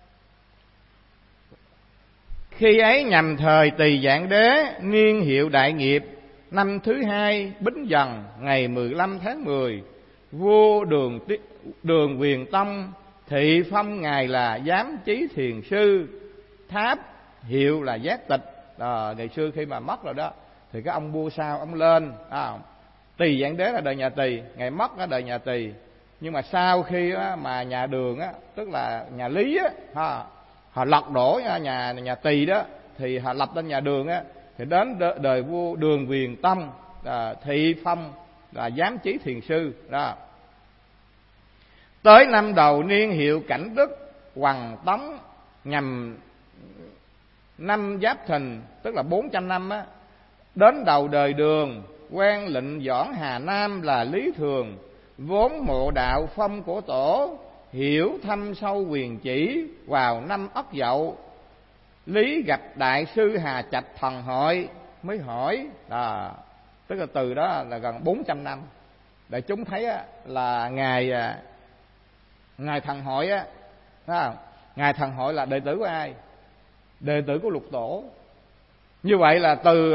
Khi ấy nhằm thời Tỳ Vạn Đế, niên hiệu Đại Nghiệp, năm thứ 2 Bính Dần, ngày 15 tháng 10, vua Đường Quyền Tông thị phong ngài là Giám Chí Thiền Sư, tháp hiệu là Giác Tịch. Ngày xưa khi mà mất rồi đó thì cái ông vua sau ông lên. Tỳ Vạn Đế là đời nhà Tỳ, ngày mất ở đời nhà Tỳ, Nhưng mà sau khi mà nhà Đường tức là nhà Lý họ lật đổ nhà Tỳ đó, thì họ lập lên nhà Đường thì đến đời vua Đường Viền Tông thị phong là giám chí thiền sư đó. Tới năm đầu niên hiệu Cảnh Đức Hoằng Tống, nhằm năm Giáp Thìn, tức là 400 năm đến đầu đời Đường, quan lệnh Doãn Hà Nam là Lý Thường, vốn mộ đạo phong của tổ, hiểu thâm sâu quyền chỉ. Vào năm Ất Dậu, Lý gặp đại sư Hà Trạch Thần Hội, mới hỏi tức là từ đó là gần 400 năm. Để chúng thấy là ngài Thần Hội ngài Thần Hội là đệ tử của ai? Đệ tử của Lục Tổ. Như vậy là từ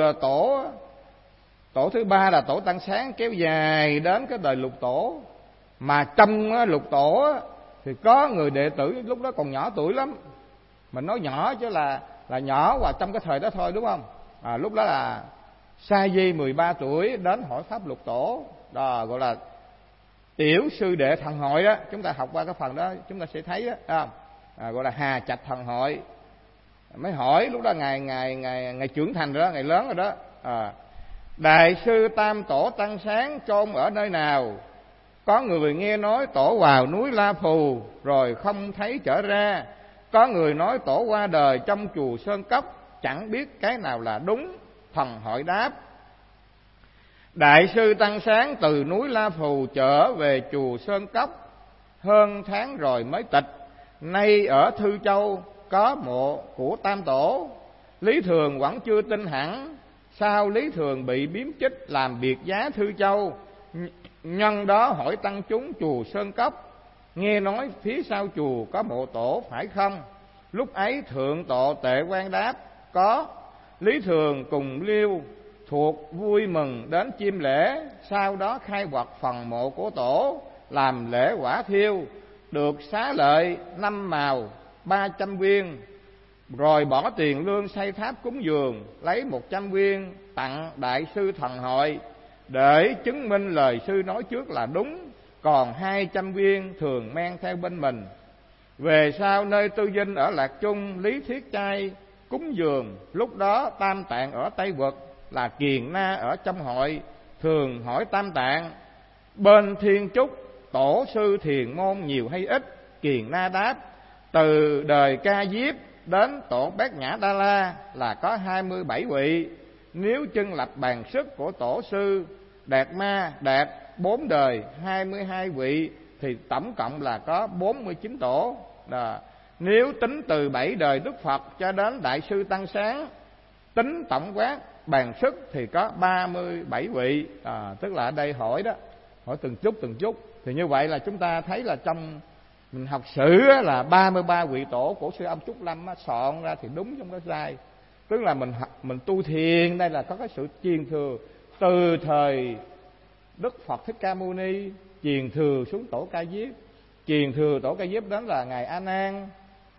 tổ thứ ba là tổ Tăng Sáng kéo dài đến cái đời Lục Tổ. Mà trong Lục Tổ thì có người đệ tử lúc đó còn nhỏ tuổi lắm. Mình nói nhỏ chứ là nhỏ và trong cái thời đó thôi, đúng không? Lúc đó là Sa Di 13 tuổi đến hỏi pháp Lục Tổ, đó gọi là tiểu sư đệ Thần Hội đó. Chúng ta học qua cái phần đó chúng ta sẽ thấy đó, gọi là Hà Trạch Thần Hội. Mới hỏi lúc đó ngài trưởng thành rồi đó, ngài lớn rồi đó. Đại sư Tam Tổ Tăng Sáng chôn ở nơi nào? Có người nghe nói tổ vào núi La Phù rồi không thấy trở ra. Có người nói tổ qua đời trong chùa Sơn Cốc, chẳng biết cái nào là đúng. Thần Hội đáp: Đại sư Tăng Sáng từ núi La Phù trở về chùa Sơn Cốc, hơn tháng rồi mới tịch. Nay ở Thư Châu có mộ của Tam Tổ. Lý Thường vẫn chưa tin hẳn. Sao Lý Thường bị biếm chích làm biệt giá Thư Châu? Nhân đó hỏi tăng chúng chùa Sơn Cốc, nghe nói phía sau chùa có mộ tổ phải không? Lúc ấy thượng tọa Tệ Quan đáp: Có. Lý Thường cùng Liêu thuộc vui mừng đến chiêm lễ. Sau đó khai quật phần mộ của tổ, làm lễ quả thiêu, được xá lợi 5 màu 300 viên, rồi bỏ tiền lương xây tháp cúng dường, lấy 100 viên tặng đại sư Thần Hội để chứng minh lời sư nói trước là đúng, còn 200 viên thường mang theo bên mình. Về sau nơi tư dinh ở Lạc Trung, Lý Thiết Trai cúng dường. Lúc đó Tam Tạng ở Tây Vực, là Kiền Na ở trong hội, thường hỏi Tam Tạng: Bên Thiên Trúc tổ sư thiền môn nhiều hay ít? Kiền Na đáp: Từ đời Ca Diếp đến tổ Bát Nhã Đa La là có 27 vị. Nếu chân lập bàn sức của tổ sư Đạt Ma Đạt 4 đời 22 vị thì tổng cộng là có 49 tổ. Nếu tính từ 7 đời Đức Phật cho đến Đại sư Tăng Sáng, tính tổng quát bàn sức thì có 37 vị. Tức là ở đây hỏi từng chút. Thì như vậy là chúng ta thấy là trong mình học sử là 33 vị tổ của sư ông Trúc Lâm soạn ra thì đúng, không có sai. Tức là mình tu thiền đây là có cái sự truyền thừa từ thời Đức Phật Thích Ca Mâu Ni, truyền thừa xuống tổ Ca Diếp, truyền thừa tổ Ca Diếp đến là ngài A Nan,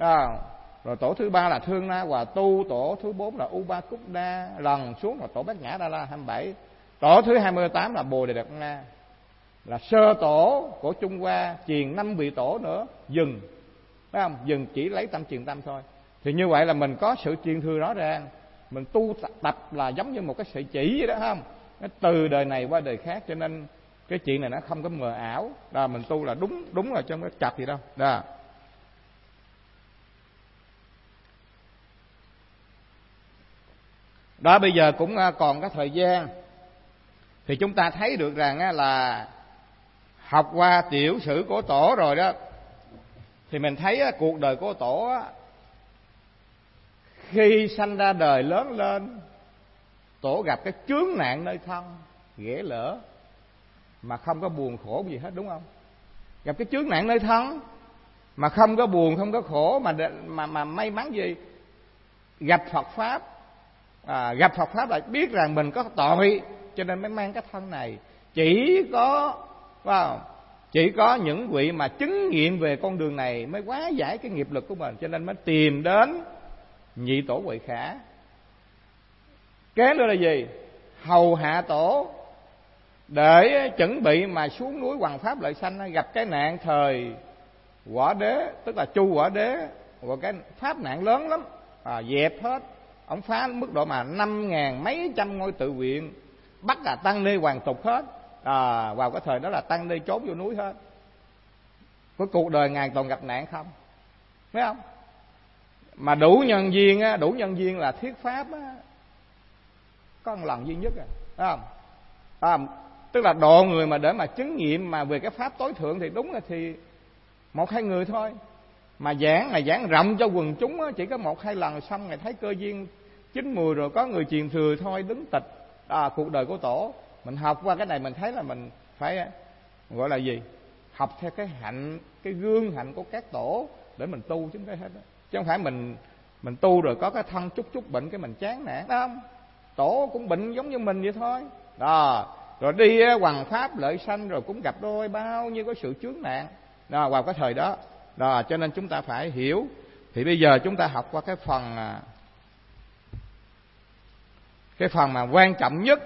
rồi tổ thứ ba là Thương Na Hòa Tu, tổ thứ 4 là Uba Cúc Đa, lần xuống là tổ Bát Nhã Đa La 27, tổ thứ 28 là Bồ Đề Đạt Na, là sơ tổ của Trung Hoa, truyền 5 vị tổ nữa, dừng, phải không? Dừng chỉ lấy tâm truyền tâm thôi. Thì như vậy là mình có sự truyền thừa rõ ràng, mình tu tập là giống như một cái sợi chỉ vậy đó, không? Nó từ đời này qua đời khác, cho nên cái chuyện này nó không có mờ ảo. Đó, mình tu là đúng là trong cái chặt gì đâu. Đó. Đó, bây giờ cũng còn cái thời gian thì chúng ta thấy được rằng là học qua tiểu sử của tổ rồi đó, thì mình thấy cuộc đời của tổ khi sanh ra đời lớn lên, tổ gặp cái chướng nạn nơi thân, ghẻ lỡ mà không có buồn khổ gì hết, đúng không? Gặp cái chướng nạn nơi thân mà không có buồn, không có khổ, mà may mắn gì? Gặp Phật Pháp. Gặp Phật Pháp là biết rằng mình có tội, cho nên mới mang cái thân này. Chỉ có những vị mà chứng nghiệm về con đường này mới hóa giải cái nghiệp lực của mình, cho nên mới tìm đến Nhị Tổ Huệ Khả. Kế nữa là gì? Hầu hạ tổ. để chuẩn bị mà xuống núi Hoằng Pháp Lợi Sanh, gặp cái nạn thời Quả Đế, tức là Chu Quả Đế, một cái pháp nạn lớn lắm, dẹp hết. Ông phá mức độ mà 5.000 mấy trăm ngôi tự viện, bắt là tăng ni hoàn tục hết. Vào cái thời đó là tăng ni trốn vô núi hết. Cái cuộc đời Ngài toàn gặp nạn không, thấy không? Mà đủ nhân duyên là thuyết pháp á, có một lần duy nhất thấy không? Tức là độ người mà để mà chứng nghiệm mà về cái pháp tối thượng thì đúng là thì 1-2 người thôi. Mà giảng rộng cho quần chúng á, chỉ có 1-2 lần xong Ngài thấy cơ duyên 9-10 rồi có người truyền thừa thôi, đứng tịch. Cuộc đời của Tổ mình học qua cái này mình thấy là mình phải gọi là gì? Học theo cái hạnh, cái gương hạnh của các tổ để mình tu chứ không phải hết đó. Chứ không phải mình tu rồi có cái thân chút bệnh cái mình chán nản, đúng không? Tổ cũng bệnh giống như mình vậy thôi. Rồi đi Hoằng Pháp Lợi Sanh rồi cũng gặp đôi bao nhiêu có sự chướng nạn vào cái thời đó. Cho nên chúng ta phải hiểu. Thì bây giờ chúng ta học qua cái phần mà quan trọng nhất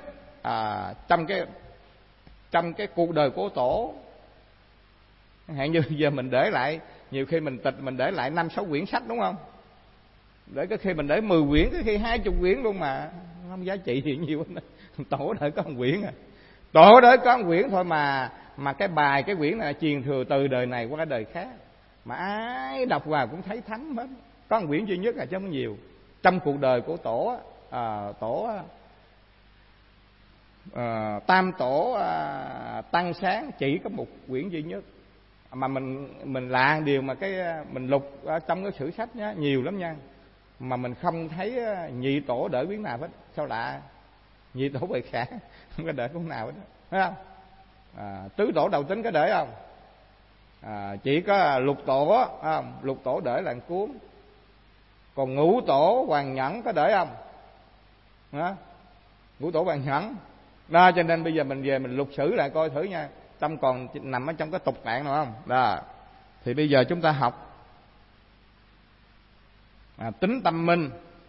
trong cái cuộc đời của Tổ. Hạn như giờ mình để lại, nhiều khi mình tịch mình để lại 5-6 quyển sách, đúng không? Để cái khi mình để 10 quyển, cái khi 20 quyển luôn mà không giá trị gì nhiều. Tổ đợi có 1 quyển Tổ đợi có 1 quyển thôi mà cái quyển này truyền thừa từ đời này qua đời khác, mà ai đọc vào cũng thấy thấm hết. Có 1 quyển duy nhất chứ không nhiều. Trong cuộc đời của Tổ Tam Tổ Tăng Sáng chỉ có 1 quyển duy nhất. Mà mình lạ điều mà mình lục trong cái sử sách nhá, nhiều lắm nha, mà mình không thấy Nhị Tổ đỡ quyển nào hết. Sao lạ? Nhị Tổ Huệ Khả không có đỡ cuốn nào hết, thấy không? Tứ Tổ Đầu Tính có đỡ không? Chỉ có Lục Tổ không? Lục Tổ đỡ là 1 cuốn. Còn Ngũ Tổ Hoàng Nhẫn có đỡ không? Ngũ Tổ Hoàng Nhẫn đó. Cho nên bây giờ mình về mình lục sử lại coi thử nha, trong còn nằm ở trong cái tục tạng nào không đó. Thì bây giờ chúng ta học tính tâm minh.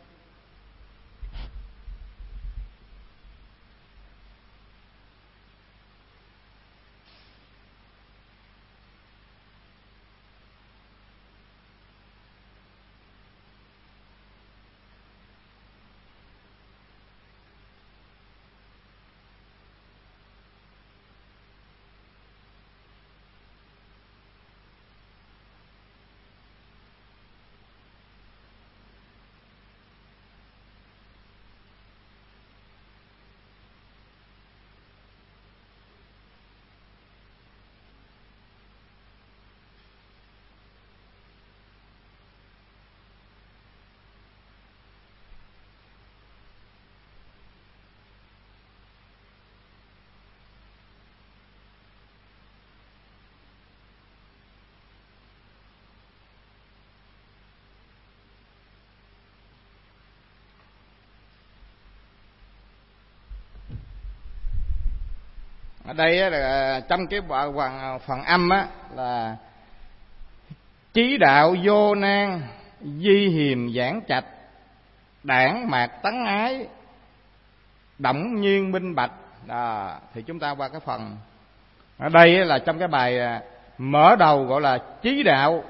Ở đây là trong cái phần âm á, là chí đạo vô nan di hiềm giảng trạch, đảng mạc tấn ái động nhiên minh bạch. Thì chúng ta qua cái phần ở đây là trong cái bài mở đầu gọi là chí đạo.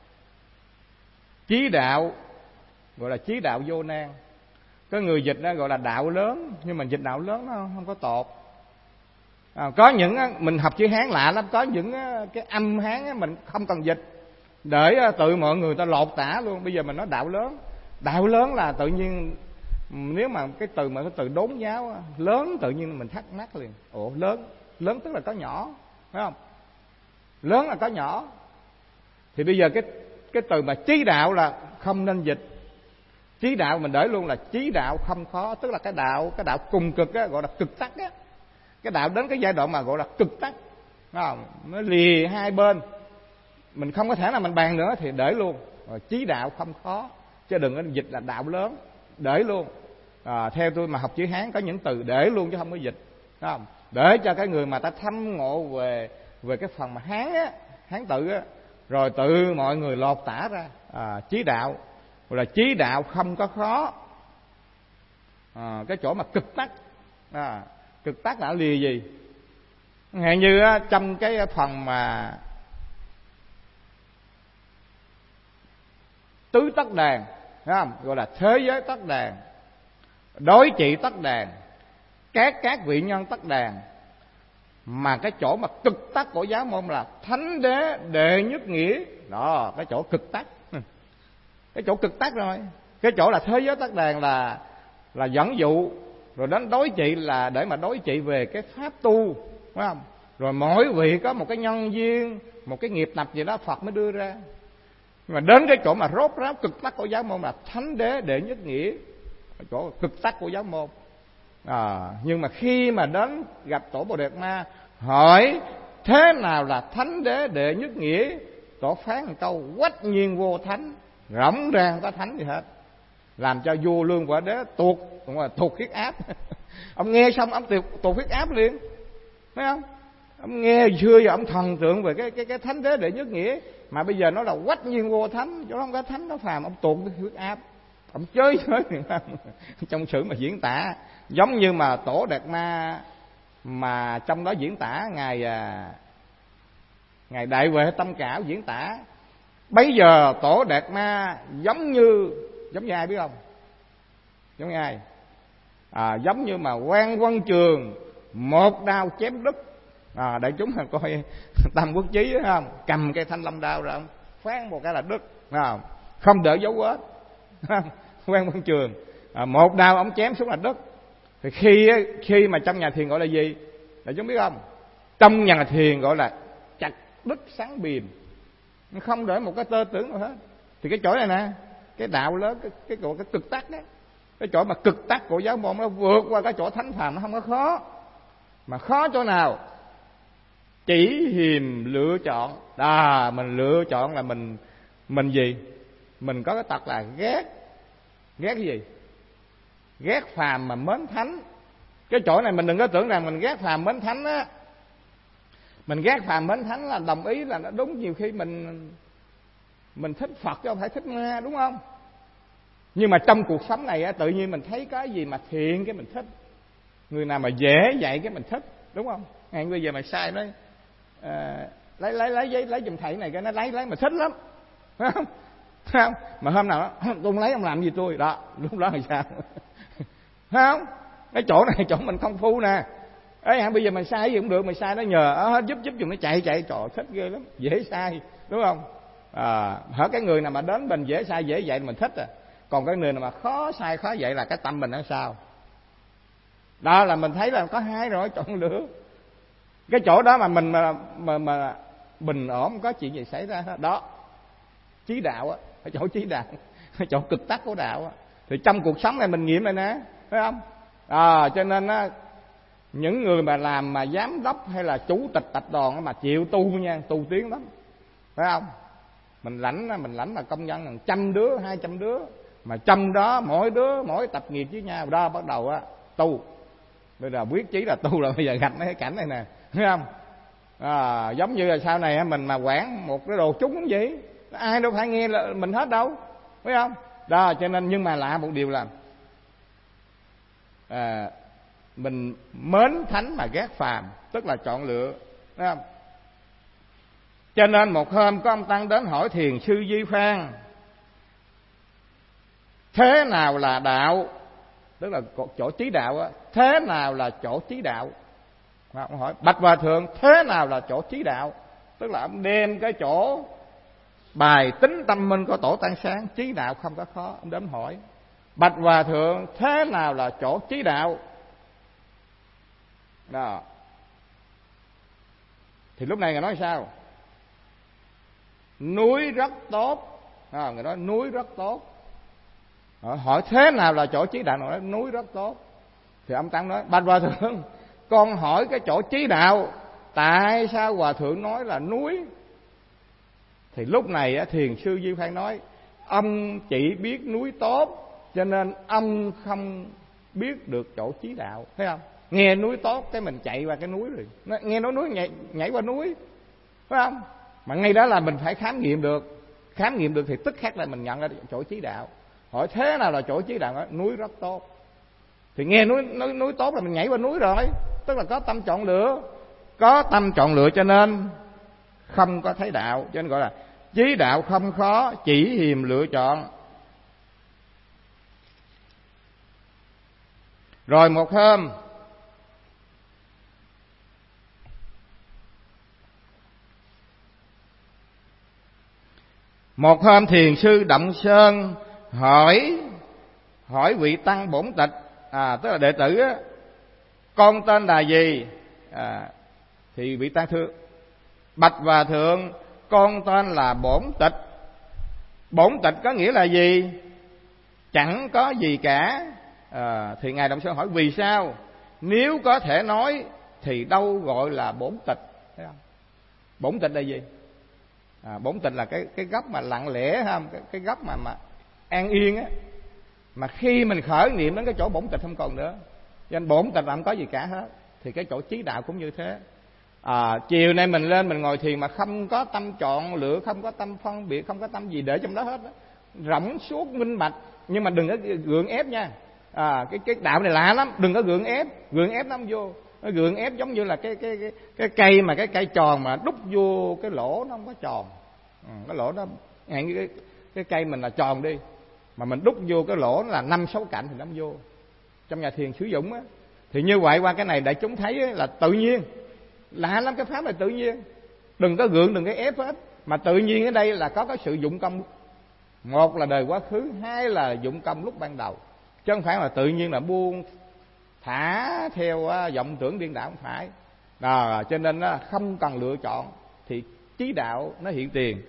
Chí đạo gọi là chí đạo vô nan. Có người dịch nó gọi là đạo lớn, nhưng mà dịch đạo lớn nó không có tột. Có những mình học chữ Hán lạ lắm, có những cái âm Hán mình không cần dịch, để tự mọi người ta lột tả luôn. Bây giờ mình nói đạo lớn. Đạo lớn là tự nhiên, nếu mà cái từ đốn giáo lớn, tự nhiên mình thắc mắc liền. Ủa lớn tức là có nhỏ, phải không? Lớn là có nhỏ. Thì bây giờ cái từ mà chí đạo là không nên dịch. Chí đạo mình để luôn là chí đạo không khó, tức là cái đạo cùng cực á, gọi là cực tắc á. Cái đạo đến cái giai đoạn mà gọi là cực tắc, không? Nó lìa hai bên, mình không có thể nào mình bàn nữa thì để luôn. Chí đạo không khó, chứ đừng có dịch là đạo lớn, để luôn. Theo tôi mà học chữ Hán có những từ để luôn chứ không có dịch, không? Để cho cái người mà ta thâm ngộ về cái phần mà Hán á, Hán tự á, rồi tự mọi người lột tả ra. Chí đạo gọi là chí đạo không có khó. Cái chỗ mà cực tắc, cực tắc là lìa gì? Hẹn như trong cái phần mà tứ tắc đàn, thấy không? Gọi là thế giới tắc đàn, đối trị tắc đàn, các vị nhân tắc đàn. Mà cái chỗ mà cực tắc của giáo môn là thánh đế đệ nhất nghĩa. Đó, cái chỗ cực tắc. Cái chỗ cực tắc rồi. Cái chỗ là thế giới tắc đàn là dẫn dụ. Rồi đến đối trị là để mà đối trị về cái pháp tu, phải không? Rồi mỗi vị có một cái nhân duyên, một cái nghiệp tập gì đó Phật mới đưa ra. Mà đến cái chỗ mà rốt ráo cực tắc của giáo môn là thánh đế đệ nhất nghĩa, chỗ cực tắc của giáo môn. Nhưng mà khi mà đến gặp tổ Bồ Đề Ma hỏi thế nào là thánh đế đệ nhất nghĩa, tổ phán một câu quách nhiên vô thánh, rỗng ra không có thánh gì hết, làm cho vua Lương Quả Đế tuột huyết áp. Ông nghe xong ông tuột huyết áp liền, thấy không? Ông nghe xưa giờ ông thần tượng về cái thánh đế đệ nhất nghĩa, mà bây giờ nó là quách nhiên vô thánh, chỗ không có thánh nó phàm, ông tuột huyết áp, ông chơi trong sử mà diễn tả giống như mà tổ Đạt Ma mà trong đó diễn tả ngài Đại Huệ Tâm Cảo diễn tả bấy giờ tổ Đạt Ma giống như ai biết không? Giống như ai? Giống như mà Quan Vân Trường một đao chém đứt. Đại chúng là coi Tam Quốc Chí thấy không? Cầm cây thanh lâm đao ra ông phán một cái là đứt, không đỡ dấu vết. Quan Vân Trường một đao ông chém xuống là đứt. Thì khi mà trong nhà thiền gọi là gì? Đại chúng biết không? Trong nhà thiền gọi là chặt đứt sáng bìm, không để một cái tơ tưởng nào hết. Thì cái chỗ này nè, cái đạo lớn, cái cực tắc đó, cái chỗ mà cực tắc của giáo môn nó vượt qua cái chỗ thánh phàm, nó không có khó. Mà khó chỗ nào? Chỉ hiềm lựa chọn. Mình lựa chọn là mình gì? Mình có cái tật là ghét cái gì? Ghét phàm mà mến thánh. Cái chỗ này mình đừng có tưởng rằng mình ghét phàm mến thánh á. Mình ghét phàm mến thánh là đồng ý là nó đúng, nhiều khi mình thích Phật chứ không phải thích ma, đúng không? Nhưng mà trong cuộc sống này á, tự nhiên mình thấy cái gì mà thiện cái mình thích, người nào mà dễ dạy cái mình thích, đúng không? Ngày bây giờ mà sai nói lấy giấy lấy giùm thầy này cái nó lấy mà thích lắm, phải không? Không? Mà hôm nào đó, tôi không lấy ông làm gì tôi đó, lúc đó thì sao? Phải không? Cái chỗ này chỗ mình công phu nè. Ấy bây giờ mình sai gì cũng được, mình sai nó nhờ giúp giùm nó chạy trời thích ghê lắm, dễ sai, đúng không? Hở cái người nào mà đến mình dễ sai dễ dạy mình thích còn cái người nào mà khó sai khó dạy là cái tâm mình nó sao? Đó là mình thấy là có hai rồi, chọn lựa. Cái chỗ đó mà mình mà bình ổn không có chuyện gì xảy ra đó, chí đạo á, cái chỗ chí đạo, cái chỗ cực tắc của đạo á. Thì trong cuộc sống này mình nghiệm này nè, phải không? Cho nên á, những người mà làm mà giám đốc hay là chủ tịch tập đoàn mà chịu tu nha, tu tiến lắm, phải không? Mình lãnh là công nhân 100 đứa 200 đứa, mà trong đó mỗi đứa mỗi tập nghiệp với nhau, đó bắt đầu á tu. Bây giờ quyết chí là tu là bây giờ gạch mấy cái cảnh này nè, thấy không? Giống như là sau này mình mà quản một cái đồ chúng cũng vậy, ai đâu phải nghe là mình hết đâu, phải không? Đó, cho nên nhưng mà lạ một điều là mình mến thánh mà ghét phàm, tức là chọn lựa, thấy không? Cho nên một hôm có ông tăng đến hỏi thiền sư Di Phan thế nào là đạo, tức là chỗ trí đạo á, thế nào là chỗ trí đạo? Ông hỏi bạch hòa thượng thế nào là chỗ trí đạo, tức là ông đem cái chỗ bài tính tâm minh của tổ Tăng Sáng, trí đạo không có khó. Ông đến hỏi bạch hòa thượng thế nào là chỗ trí đạo đó. Thì lúc này ngài nói sao? Núi rất tốt. Ngài nói núi rất tốt. Hỏi thế nào là chỗ trí đạo? Ngài nói núi rất tốt. Thì ông tăng nói bạch hòa thượng, con hỏi cái chỗ trí đạo, tại sao hòa thượng nói là núi? Thì lúc này thiền sư Di Phan nói ông chỉ biết núi tốt, cho nên ông không biết được chỗ trí đạo, thấy không? Nghe núi tốt cái mình chạy qua cái núi rồi, nghe nói núi nhảy qua núi, phải không? Mà ngay đó là mình phải khám nghiệm được thì tức khắc là mình nhận ra chỗ trí đạo. Hỏi thế nào là chỗ trí đạo? Nói núi rất tốt. Thì nghe núi tốt là mình nhảy qua núi rồi, tức là có tâm chọn lựa. có tâm chọn lựa cho nên không có thấy đạo, cho nên gọi là chí đạo không khó, chỉ hiềm lựa chọn. Rồi một hôm thiền sư Động Sơn hỏi vị tăng bổn tịch, tức là đệ tử á, con tên là gì? Thì vị tăng thưa: bạch hòa thượng, con tên là Bổn Tịch. Bổn tịch có nghĩa là gì? Chẳng có gì cả. Thì ngài Động Sơn hỏi: vì sao? Nếu có thể nói thì đâu gọi là bổn tịch. Thấy không? Bổn tịch là gì? Bổn tịch là cái góc mà lặng lẽ, không? Cái góc mà an yên á, mà khi mình khởi niệm đến cái chỗ bổn tịch không còn nữa. Cho nên bổn tịch là không có gì cả hết. Thì cái chỗ chí đạo cũng như thế. Chiều nay mình lên mình ngồi thiền mà không có tâm chọn lựa, không có tâm phân biệt, không có tâm gì để trong đó hết đó. Rỗng suốt minh bạch, nhưng mà đừng có gượng ép nha. Cái đạo này lạ lắm, đừng có gượng ép nó không vô. Nó gượng ép giống như là cái cây mà cái cây tròn mà đúc vô cái lỗ nó không có tròn. Cái lỗ nó như cái cây mình là tròn đi, mà mình đúc vô cái lỗ nó là 5-6 cạnh thì nó không vô. Trong nhà thiền sử dụng á, thì như vậy qua cái này đại chúng thấy là tự nhiên. Lạ lắm, cái pháp này tự nhiên. Đừng có gượng, đừng có ép hết. Mà tự nhiên ở đây là có cái sự dụng công. Một là đời quá khứ, hai là dụng công lúc ban đầu. Chứ không phải là tự nhiên là buông thả theo vọng tưởng điên đảo, không phải. Cho nên không cần lựa chọn thì chí đạo nó hiện tiền.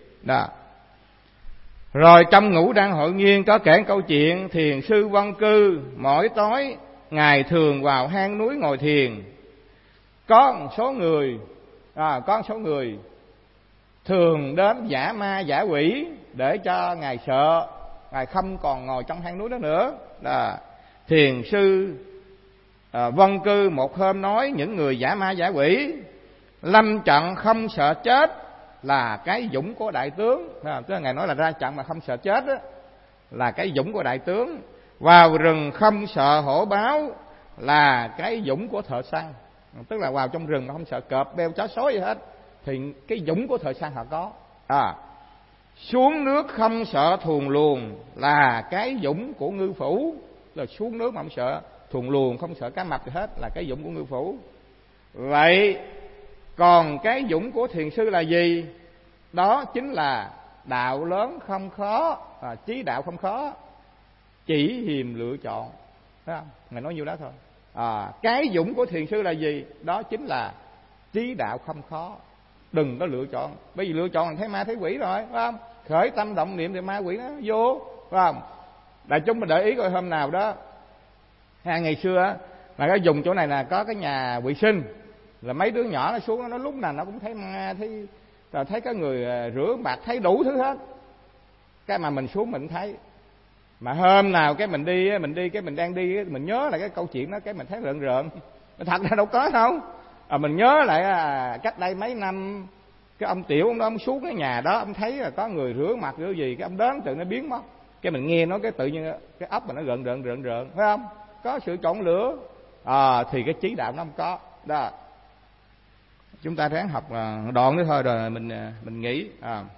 Rồi trong Ngũ Đăng Hội Nghiên có kể câu chuyện thiền sư Vân Cư mỗi tối ngài thường vào hang núi ngồi thiền. Có một số người thường đến giả ma giả quỷ để cho ngài sợ, ngài không còn ngồi trong hang núi đó nữa. Thiền sư Vân Cư một hôm nói những người giả ma giả quỷ lâm trận không sợ chết là cái dũng của đại tướng. Tức là ngài nói là ra trận mà không sợ chết đó, là cái dũng của đại tướng. Vào rừng không sợ hổ báo là cái dũng của thợ săn. Tức là vào trong rừng mà không sợ cọp beo chó sói gì hết, thì cái dũng của thợ săn họ có. Xuống nước không sợ thuồng luồng là cái dũng của ngư phủ. Là xuống nước mà không sợ thuồng luồng, không sợ cá mập gì hết, là cái dũng của ngư phủ. Vậy còn cái dũng của thiền sư là gì? Đó chính là đạo lớn không khó, chí đạo không khó, chỉ hiềm lựa chọn. Thấy không? Ngài nói nhiêu đó thôi. Cái dũng của thiền sư là gì? Đó chính là chí đạo không khó, đừng có lựa chọn. Bởi vì lựa chọn là thấy ma thấy quỷ rồi, phải không? Khởi tâm động niệm thì ma quỷ nó vô, phải không? Đại chúng mình để ý coi hôm nào đó ngày xưa là cái dùng chỗ này là có cái nhà vệ sinh, là mấy đứa nhỏ nó xuống nó lúc nào nó cũng thấy ma, thấy có người rửa bạc, thấy đủ thứ hết. Cái mà mình xuống mình thấy. Mà hôm nào cái mình đi cái mình đang đi mình nhớ lại cái câu chuyện đó, cái mình thấy rợn rợn. Thật ra đâu có đâu. Mình nhớ lại cách đây mấy năm cái ông Tiểu ông xuống cái nhà đó, ông thấy là có người rửa mặt rửa gì, cái ông đến tự nó biến mất. Cái mình nghe nói cái tự nhiên cái óc mà nó rợn, phải không? Có sự chọn lựa. Thì cái chí đạo nó không có. Đó. Chúng ta ráng học đoạn nữa thôi rồi mình nghĩ.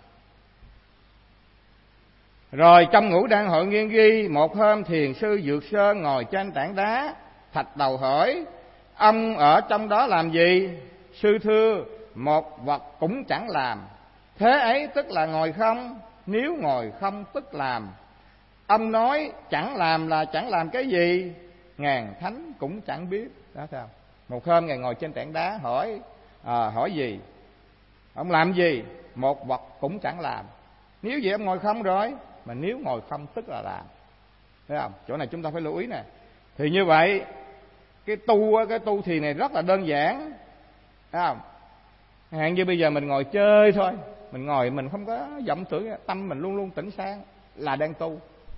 Rồi trong Ngũ Đăng Hội Nghiên ghi một hôm thiền sư Dược Sơn ngồi trên tảng đá, thạch đầu hỏi: ông ở trong đó làm gì? Sư thưa: một vật cũng chẳng làm. Thế ấy tức là ngồi không? Nếu ngồi không tức làm. Ông nói chẳng làm là chẳng làm cái gì? Ngàn thánh cũng chẳng biết. Đó sao? Một hôm ngài ngồi trên tảng đá hỏi gì? Ông làm gì? Một vật cũng chẳng làm. Nếu vậy ông ngồi không rồi, mà nếu ngồi không tức là làm. Thấy không? Chỗ này chúng ta phải lưu ý nè. Thì như vậy cái tu thiền này rất là đơn giản. Thấy không? Hạn như bây giờ mình ngồi chơi thôi, mình ngồi mình không có vọng tưởng, tâm mình luôn luôn tỉnh sáng là đang tu.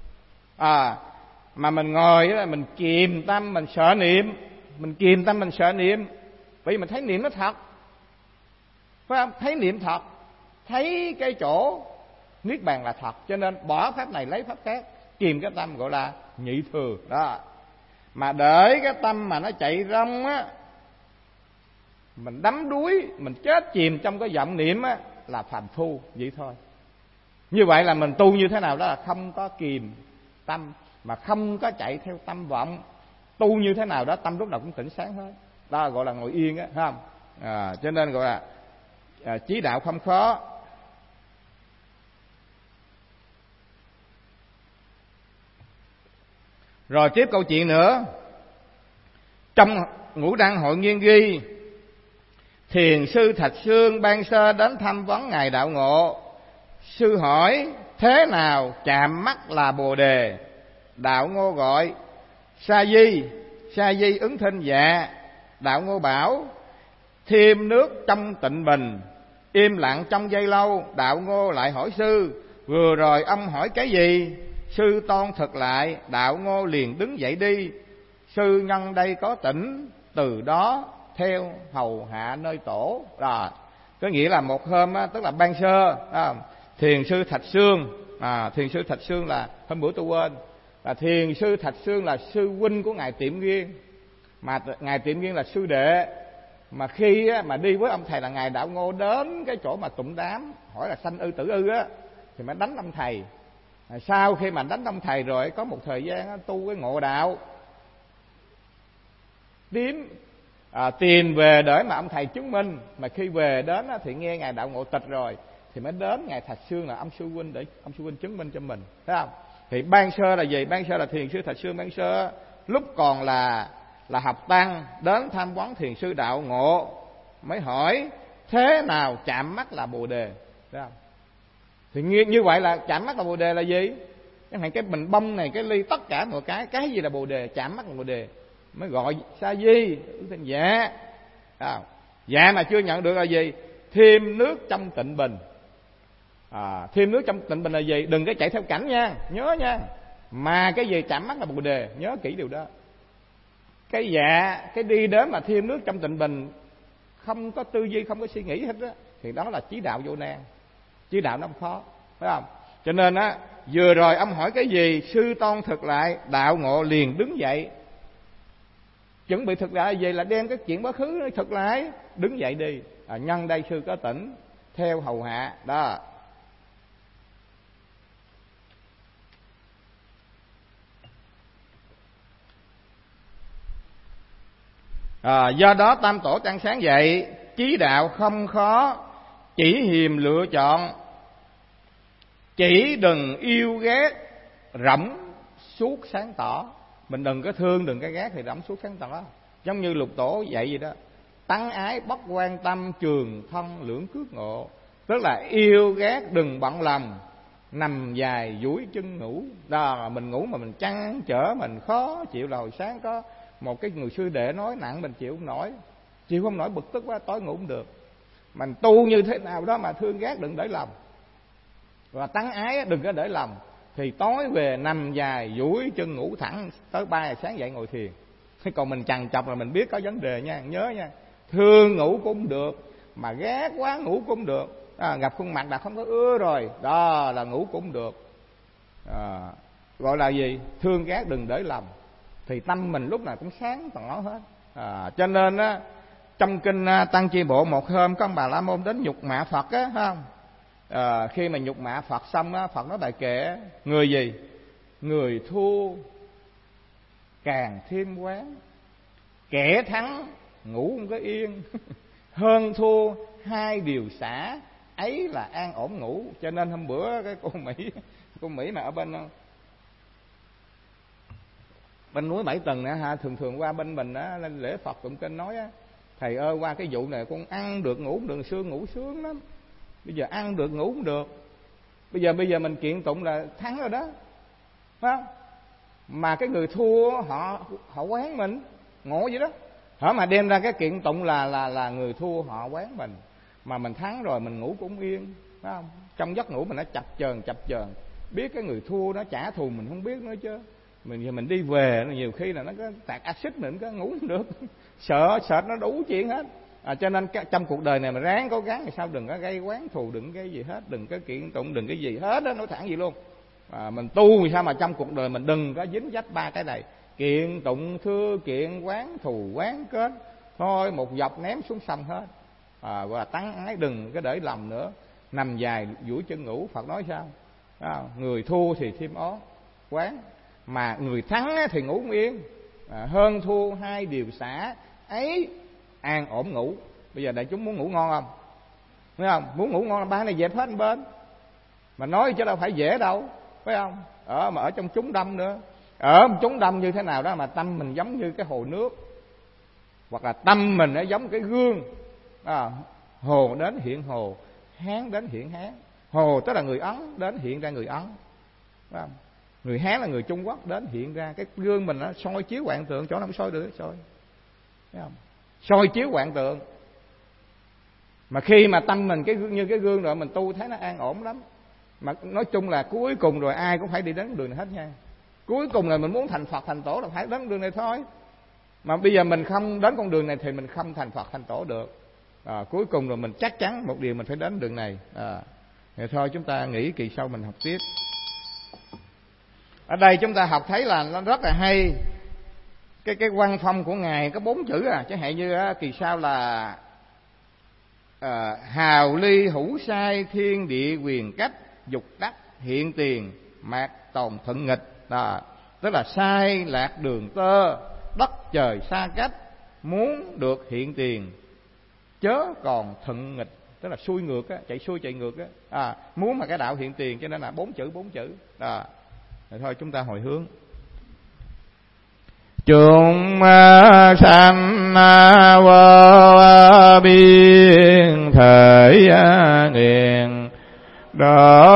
Mà mình ngồi là mình kìm tâm, mình sợ niệm, bởi vì mình thấy niệm nó thật, phải không? Thấy niệm thật, thấy cái chỗ niết bàn là thật, cho nên bỏ pháp này lấy pháp khác, kìm cái tâm gọi là nhị thừa đó. Mà để cái tâm mà nó chạy rong á, mình đắm đuối, mình chết chìm trong cái vọng niệm á, là phàm phu vậy thôi. Như vậy là mình tu như thế nào đó là không có kìm tâm, mà không có chạy theo tâm vọng. Tu như thế nào đó tâm lúc nào cũng tỉnh sáng hết. Đó gọi là ngồi yên á, thấy không? Cho nên gọi là chí đạo không khó. Rồi tiếp câu chuyện nữa. Trong Ngũ Đăng Hội Nghiên ghi, thiền sư Thạch Xương ban sơ đến thăm vấn ngài Đạo Ngộ. Sư hỏi thế nào chạm mắt là Bồ Đề? Đạo Ngộ gọi Sa Di. Sa Di ứng thinh dạ. Đạo Ngộ bảo thêm nước trong tịnh bình. Im lặng trong giây lâu, Đạo Ngộ lại hỏi sư, vừa rồi ông hỏi cái gì? Sư toan thực lại. Đạo Ngộ liền đứng dậy đi. Sư nhân đây có tỉnh, từ đó theo hầu hạ nơi tổ. Rồi có nghĩa là một hôm á, tức là ban sơ thiền sư Thạch Xương, thiền sư Thạch Xương là hôm bữa tôi quên, là thiền sư Thạch Xương là sư huynh của ngài Tiệm Nguyên, mà ngài Tiệm Nguyên là sư đệ. Mà khi á, mà đi với ông thầy là ngài Đạo Ngộ đến cái chỗ mà tụng đám hỏi là sanh ư tử ư á, thì mới đánh ông thầy. Sau khi mà đánh ông thầy rồi có một thời gian á, tu cái ngộ đạo, tìm về để mà ông thầy chứng minh. Mà khi về đến á, thì nghe ngài Đạo Ngộ tịch rồi, thì mới đến ngài Thạch Xương là ông sư huynh để ông sư huynh chứng minh cho mình, thấy không? Thì ban sơ là gì? Ban sơ là thiền sư Thạch Xương ban sơ lúc còn là học tăng đến tham vấn thiền sư Đạo Ngộ, mới hỏi thế nào chạm mắt là Bồ Đề, thấy không? Thì như vậy là chạm mắt là Bồ Đề là gì? Chẳng hạn cái bình bông này, cái ly, tất cả mọi cái gì là Bồ Đề? Chạm mắt là Bồ Đề. Mới gọi Sa Di tên dạ. Dạ mà chưa nhận được là gì? Thêm nước trong tịnh bình. Thêm nước trong tịnh bình là gì? Đừng có chạy theo cảnh nha, nhớ nha. Mà cái gì chạm mắt là Bồ Đề, nhớ kỹ điều đó. Cái dạ, cái đi đến mà thêm nước trong tịnh bình, không có tư duy, không có suy nghĩ hết đó, thì đó là chí đạo vô nan. Chí đạo nó không khó, phải không? Cho nên á, vừa rồi ông hỏi cái gì, sư toan thực lại. Đạo Ngộ liền đứng dậy. Chuẩn bị thực lại gì? Là đem cái chuyện quá khứ thực lại. Đứng dậy đi. Nhân đây sư có tỉnh, theo hầu hạ đó. Do đó Tam Tổ Tăng sáng dạy, chí đạo không khó, chỉ hiềm lựa chọn. Chỉ đừng yêu ghét, rỗng suốt sáng tỏ. Mình đừng có thương, đừng có ghét thì rỗng suốt sáng tỏ. Giống như Lục Tổ dạy gì đó, tấn ái bất quan tâm, trường thân lưỡng cước ngộ. Tức là yêu ghét đừng bận lòng, nằm dài duỗi chân ngủ. Đó, mình ngủ mà mình trăn trở, mình khó chịu. Là hồi sáng có một cái người sư đệ nói nặng, mình chịu không nổi. Chịu không nổi bực tức quá, tối ngủ không được. Mình tu như thế nào đó mà thương ghét đừng để lòng, và tấn ái đừng có để lòng, thì tối về nằm dài duỗi chân ngủ thẳng tới 3 giờ sáng dậy ngồi thiền. Còn mình chằn chọc là mình biết có vấn đề nha, nhớ nha. Thương ngủ cũng được, mà ghét quá ngủ cũng được. Gặp khuôn mặt là không có ưa rồi, đó là ngủ cũng được. Gọi là gì? Thương ghét đừng để lòng, thì tâm mình lúc nào cũng sáng tỏ hết. Cho nên á, trong kinh Tăng Chi Bộ một hôm có ông Bà La Môn đến nhục mạ Phật á, phải không? Khi mà nhục mạ Phật xong á, Phật nói bài kệ: người gì? Người thua càng thêm quán, kẻ thắng ngủ không có yên. Hơn thua hai điều xả, ấy là an ổn ngủ. Cho nên hôm bữa cái cô Mỹ mà ở bên núi Bảy Tầng nè, thường qua bên mình á, lên lễ Phật tụng kinh nói á, thầy ơi qua cái vụ này con ăn được ngủ không được, xưa ngủ sướng lắm, bây giờ ăn được ngủ không được. Bây giờ mình kiện tụng là thắng rồi đó, phải không? Mà cái người thua họ quán mình, ngộ vậy đó. Hở mà đem ra cái kiện tụng là người thua họ quán mình, mà mình thắng rồi mình ngủ cũng yên, phải không? Trong giấc ngủ mình nó chập chờn, biết cái người thua nó trả thù mình không biết nữa chứ. Mình đi về nhiều khi là nó có tạt axit mình có ngủ không được. sợ nó đủ chuyện hết. Cho nên trong cuộc đời này mà ráng cố gắng thì sao đừng có gây oán thù, đừng cái gì hết, đừng có kiện tụng, đừng cái gì hết đó, nói thẳng gì luôn. Mình tu thì sao mà trong cuộc đời mình đừng có dính dách ba cái này: kiện tụng, thưa kiện, quán thù, quán kết. thôi một dọc ném xuống sông hết. Gọi là tán ái, đừng có để lầm nữa. Nằm dài duỗi chân ngủ, Phật nói sao? Người thua thì thêm ón quán, mà người thắng thì ngủ không yên. Hơn thua hai điều xả, ấy an ổn ngủ. Bây giờ đại chúng muốn ngủ ngon không? Thấy không? Muốn ngủ ngon là ba này dẹp hết một bên. Mà nói chứ đâu phải dễ đâu, phải không? Mà ở trong chúng đâm nữa. Ở chúng đâm như thế nào đó mà tâm mình giống như cái hồ nước, hoặc là tâm mình nó giống cái gương. Hồ đến hiện hồ, Hán đến hiện Hán. Hồ tức là người Ấn, đến hiện ra người Ấn, phải không? Người Hán là người Trung Quốc, đến hiện ra cái gương mình, nó soi chiếu hoàn tượng. Chỗ nào không soi được, soi, thấy không? Soi chiếu hoàn tượng. Mà khi mà tâm mình như cái gương rồi, mình tu thấy nó an ổn lắm. Mà nói chung là cuối cùng rồi ai cũng phải đi đến đường này hết nha. Cuối cùng là mình muốn thành Phật thành Tổ là phải đến đường này thôi. Mà bây giờ mình không đến con đường này thì mình không thành Phật thành Tổ được. Cuối cùng rồi mình chắc chắn một điều mình phải đến đường này. Vậy thôi chúng ta nghĩ kỳ sau mình học tiếp. Ở đây chúng ta học thấy là nó rất là hay. Cái văn phong của Ngài có 4 chữ chẳng hạn như kỳ sau là hào ly hữu sai, thiên địa quyền cách, dục đắc hiện tiền, mạt tồn thuận nghịch. Tức là sai lạc đường tơ, đất trời xa cách, muốn được hiện tiền, chớ còn thuận nghịch. Tức là xuôi ngược chạy xuôi chạy ngược muốn mà cái đạo hiện tiền, cho nên là 4 chữ. Rồi thôi chúng ta hồi hướng. Chúng sanh vô biên thể nghiền đó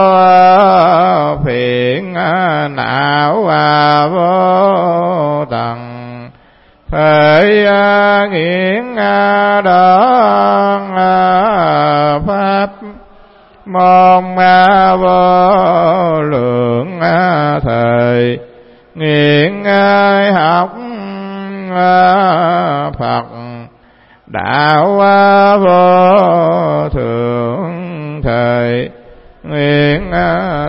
phiền não vô tận, thể nghiền đoạn pháp mong vô lượng thời, nghiện học Phật đạo vô thượng thời, nguyện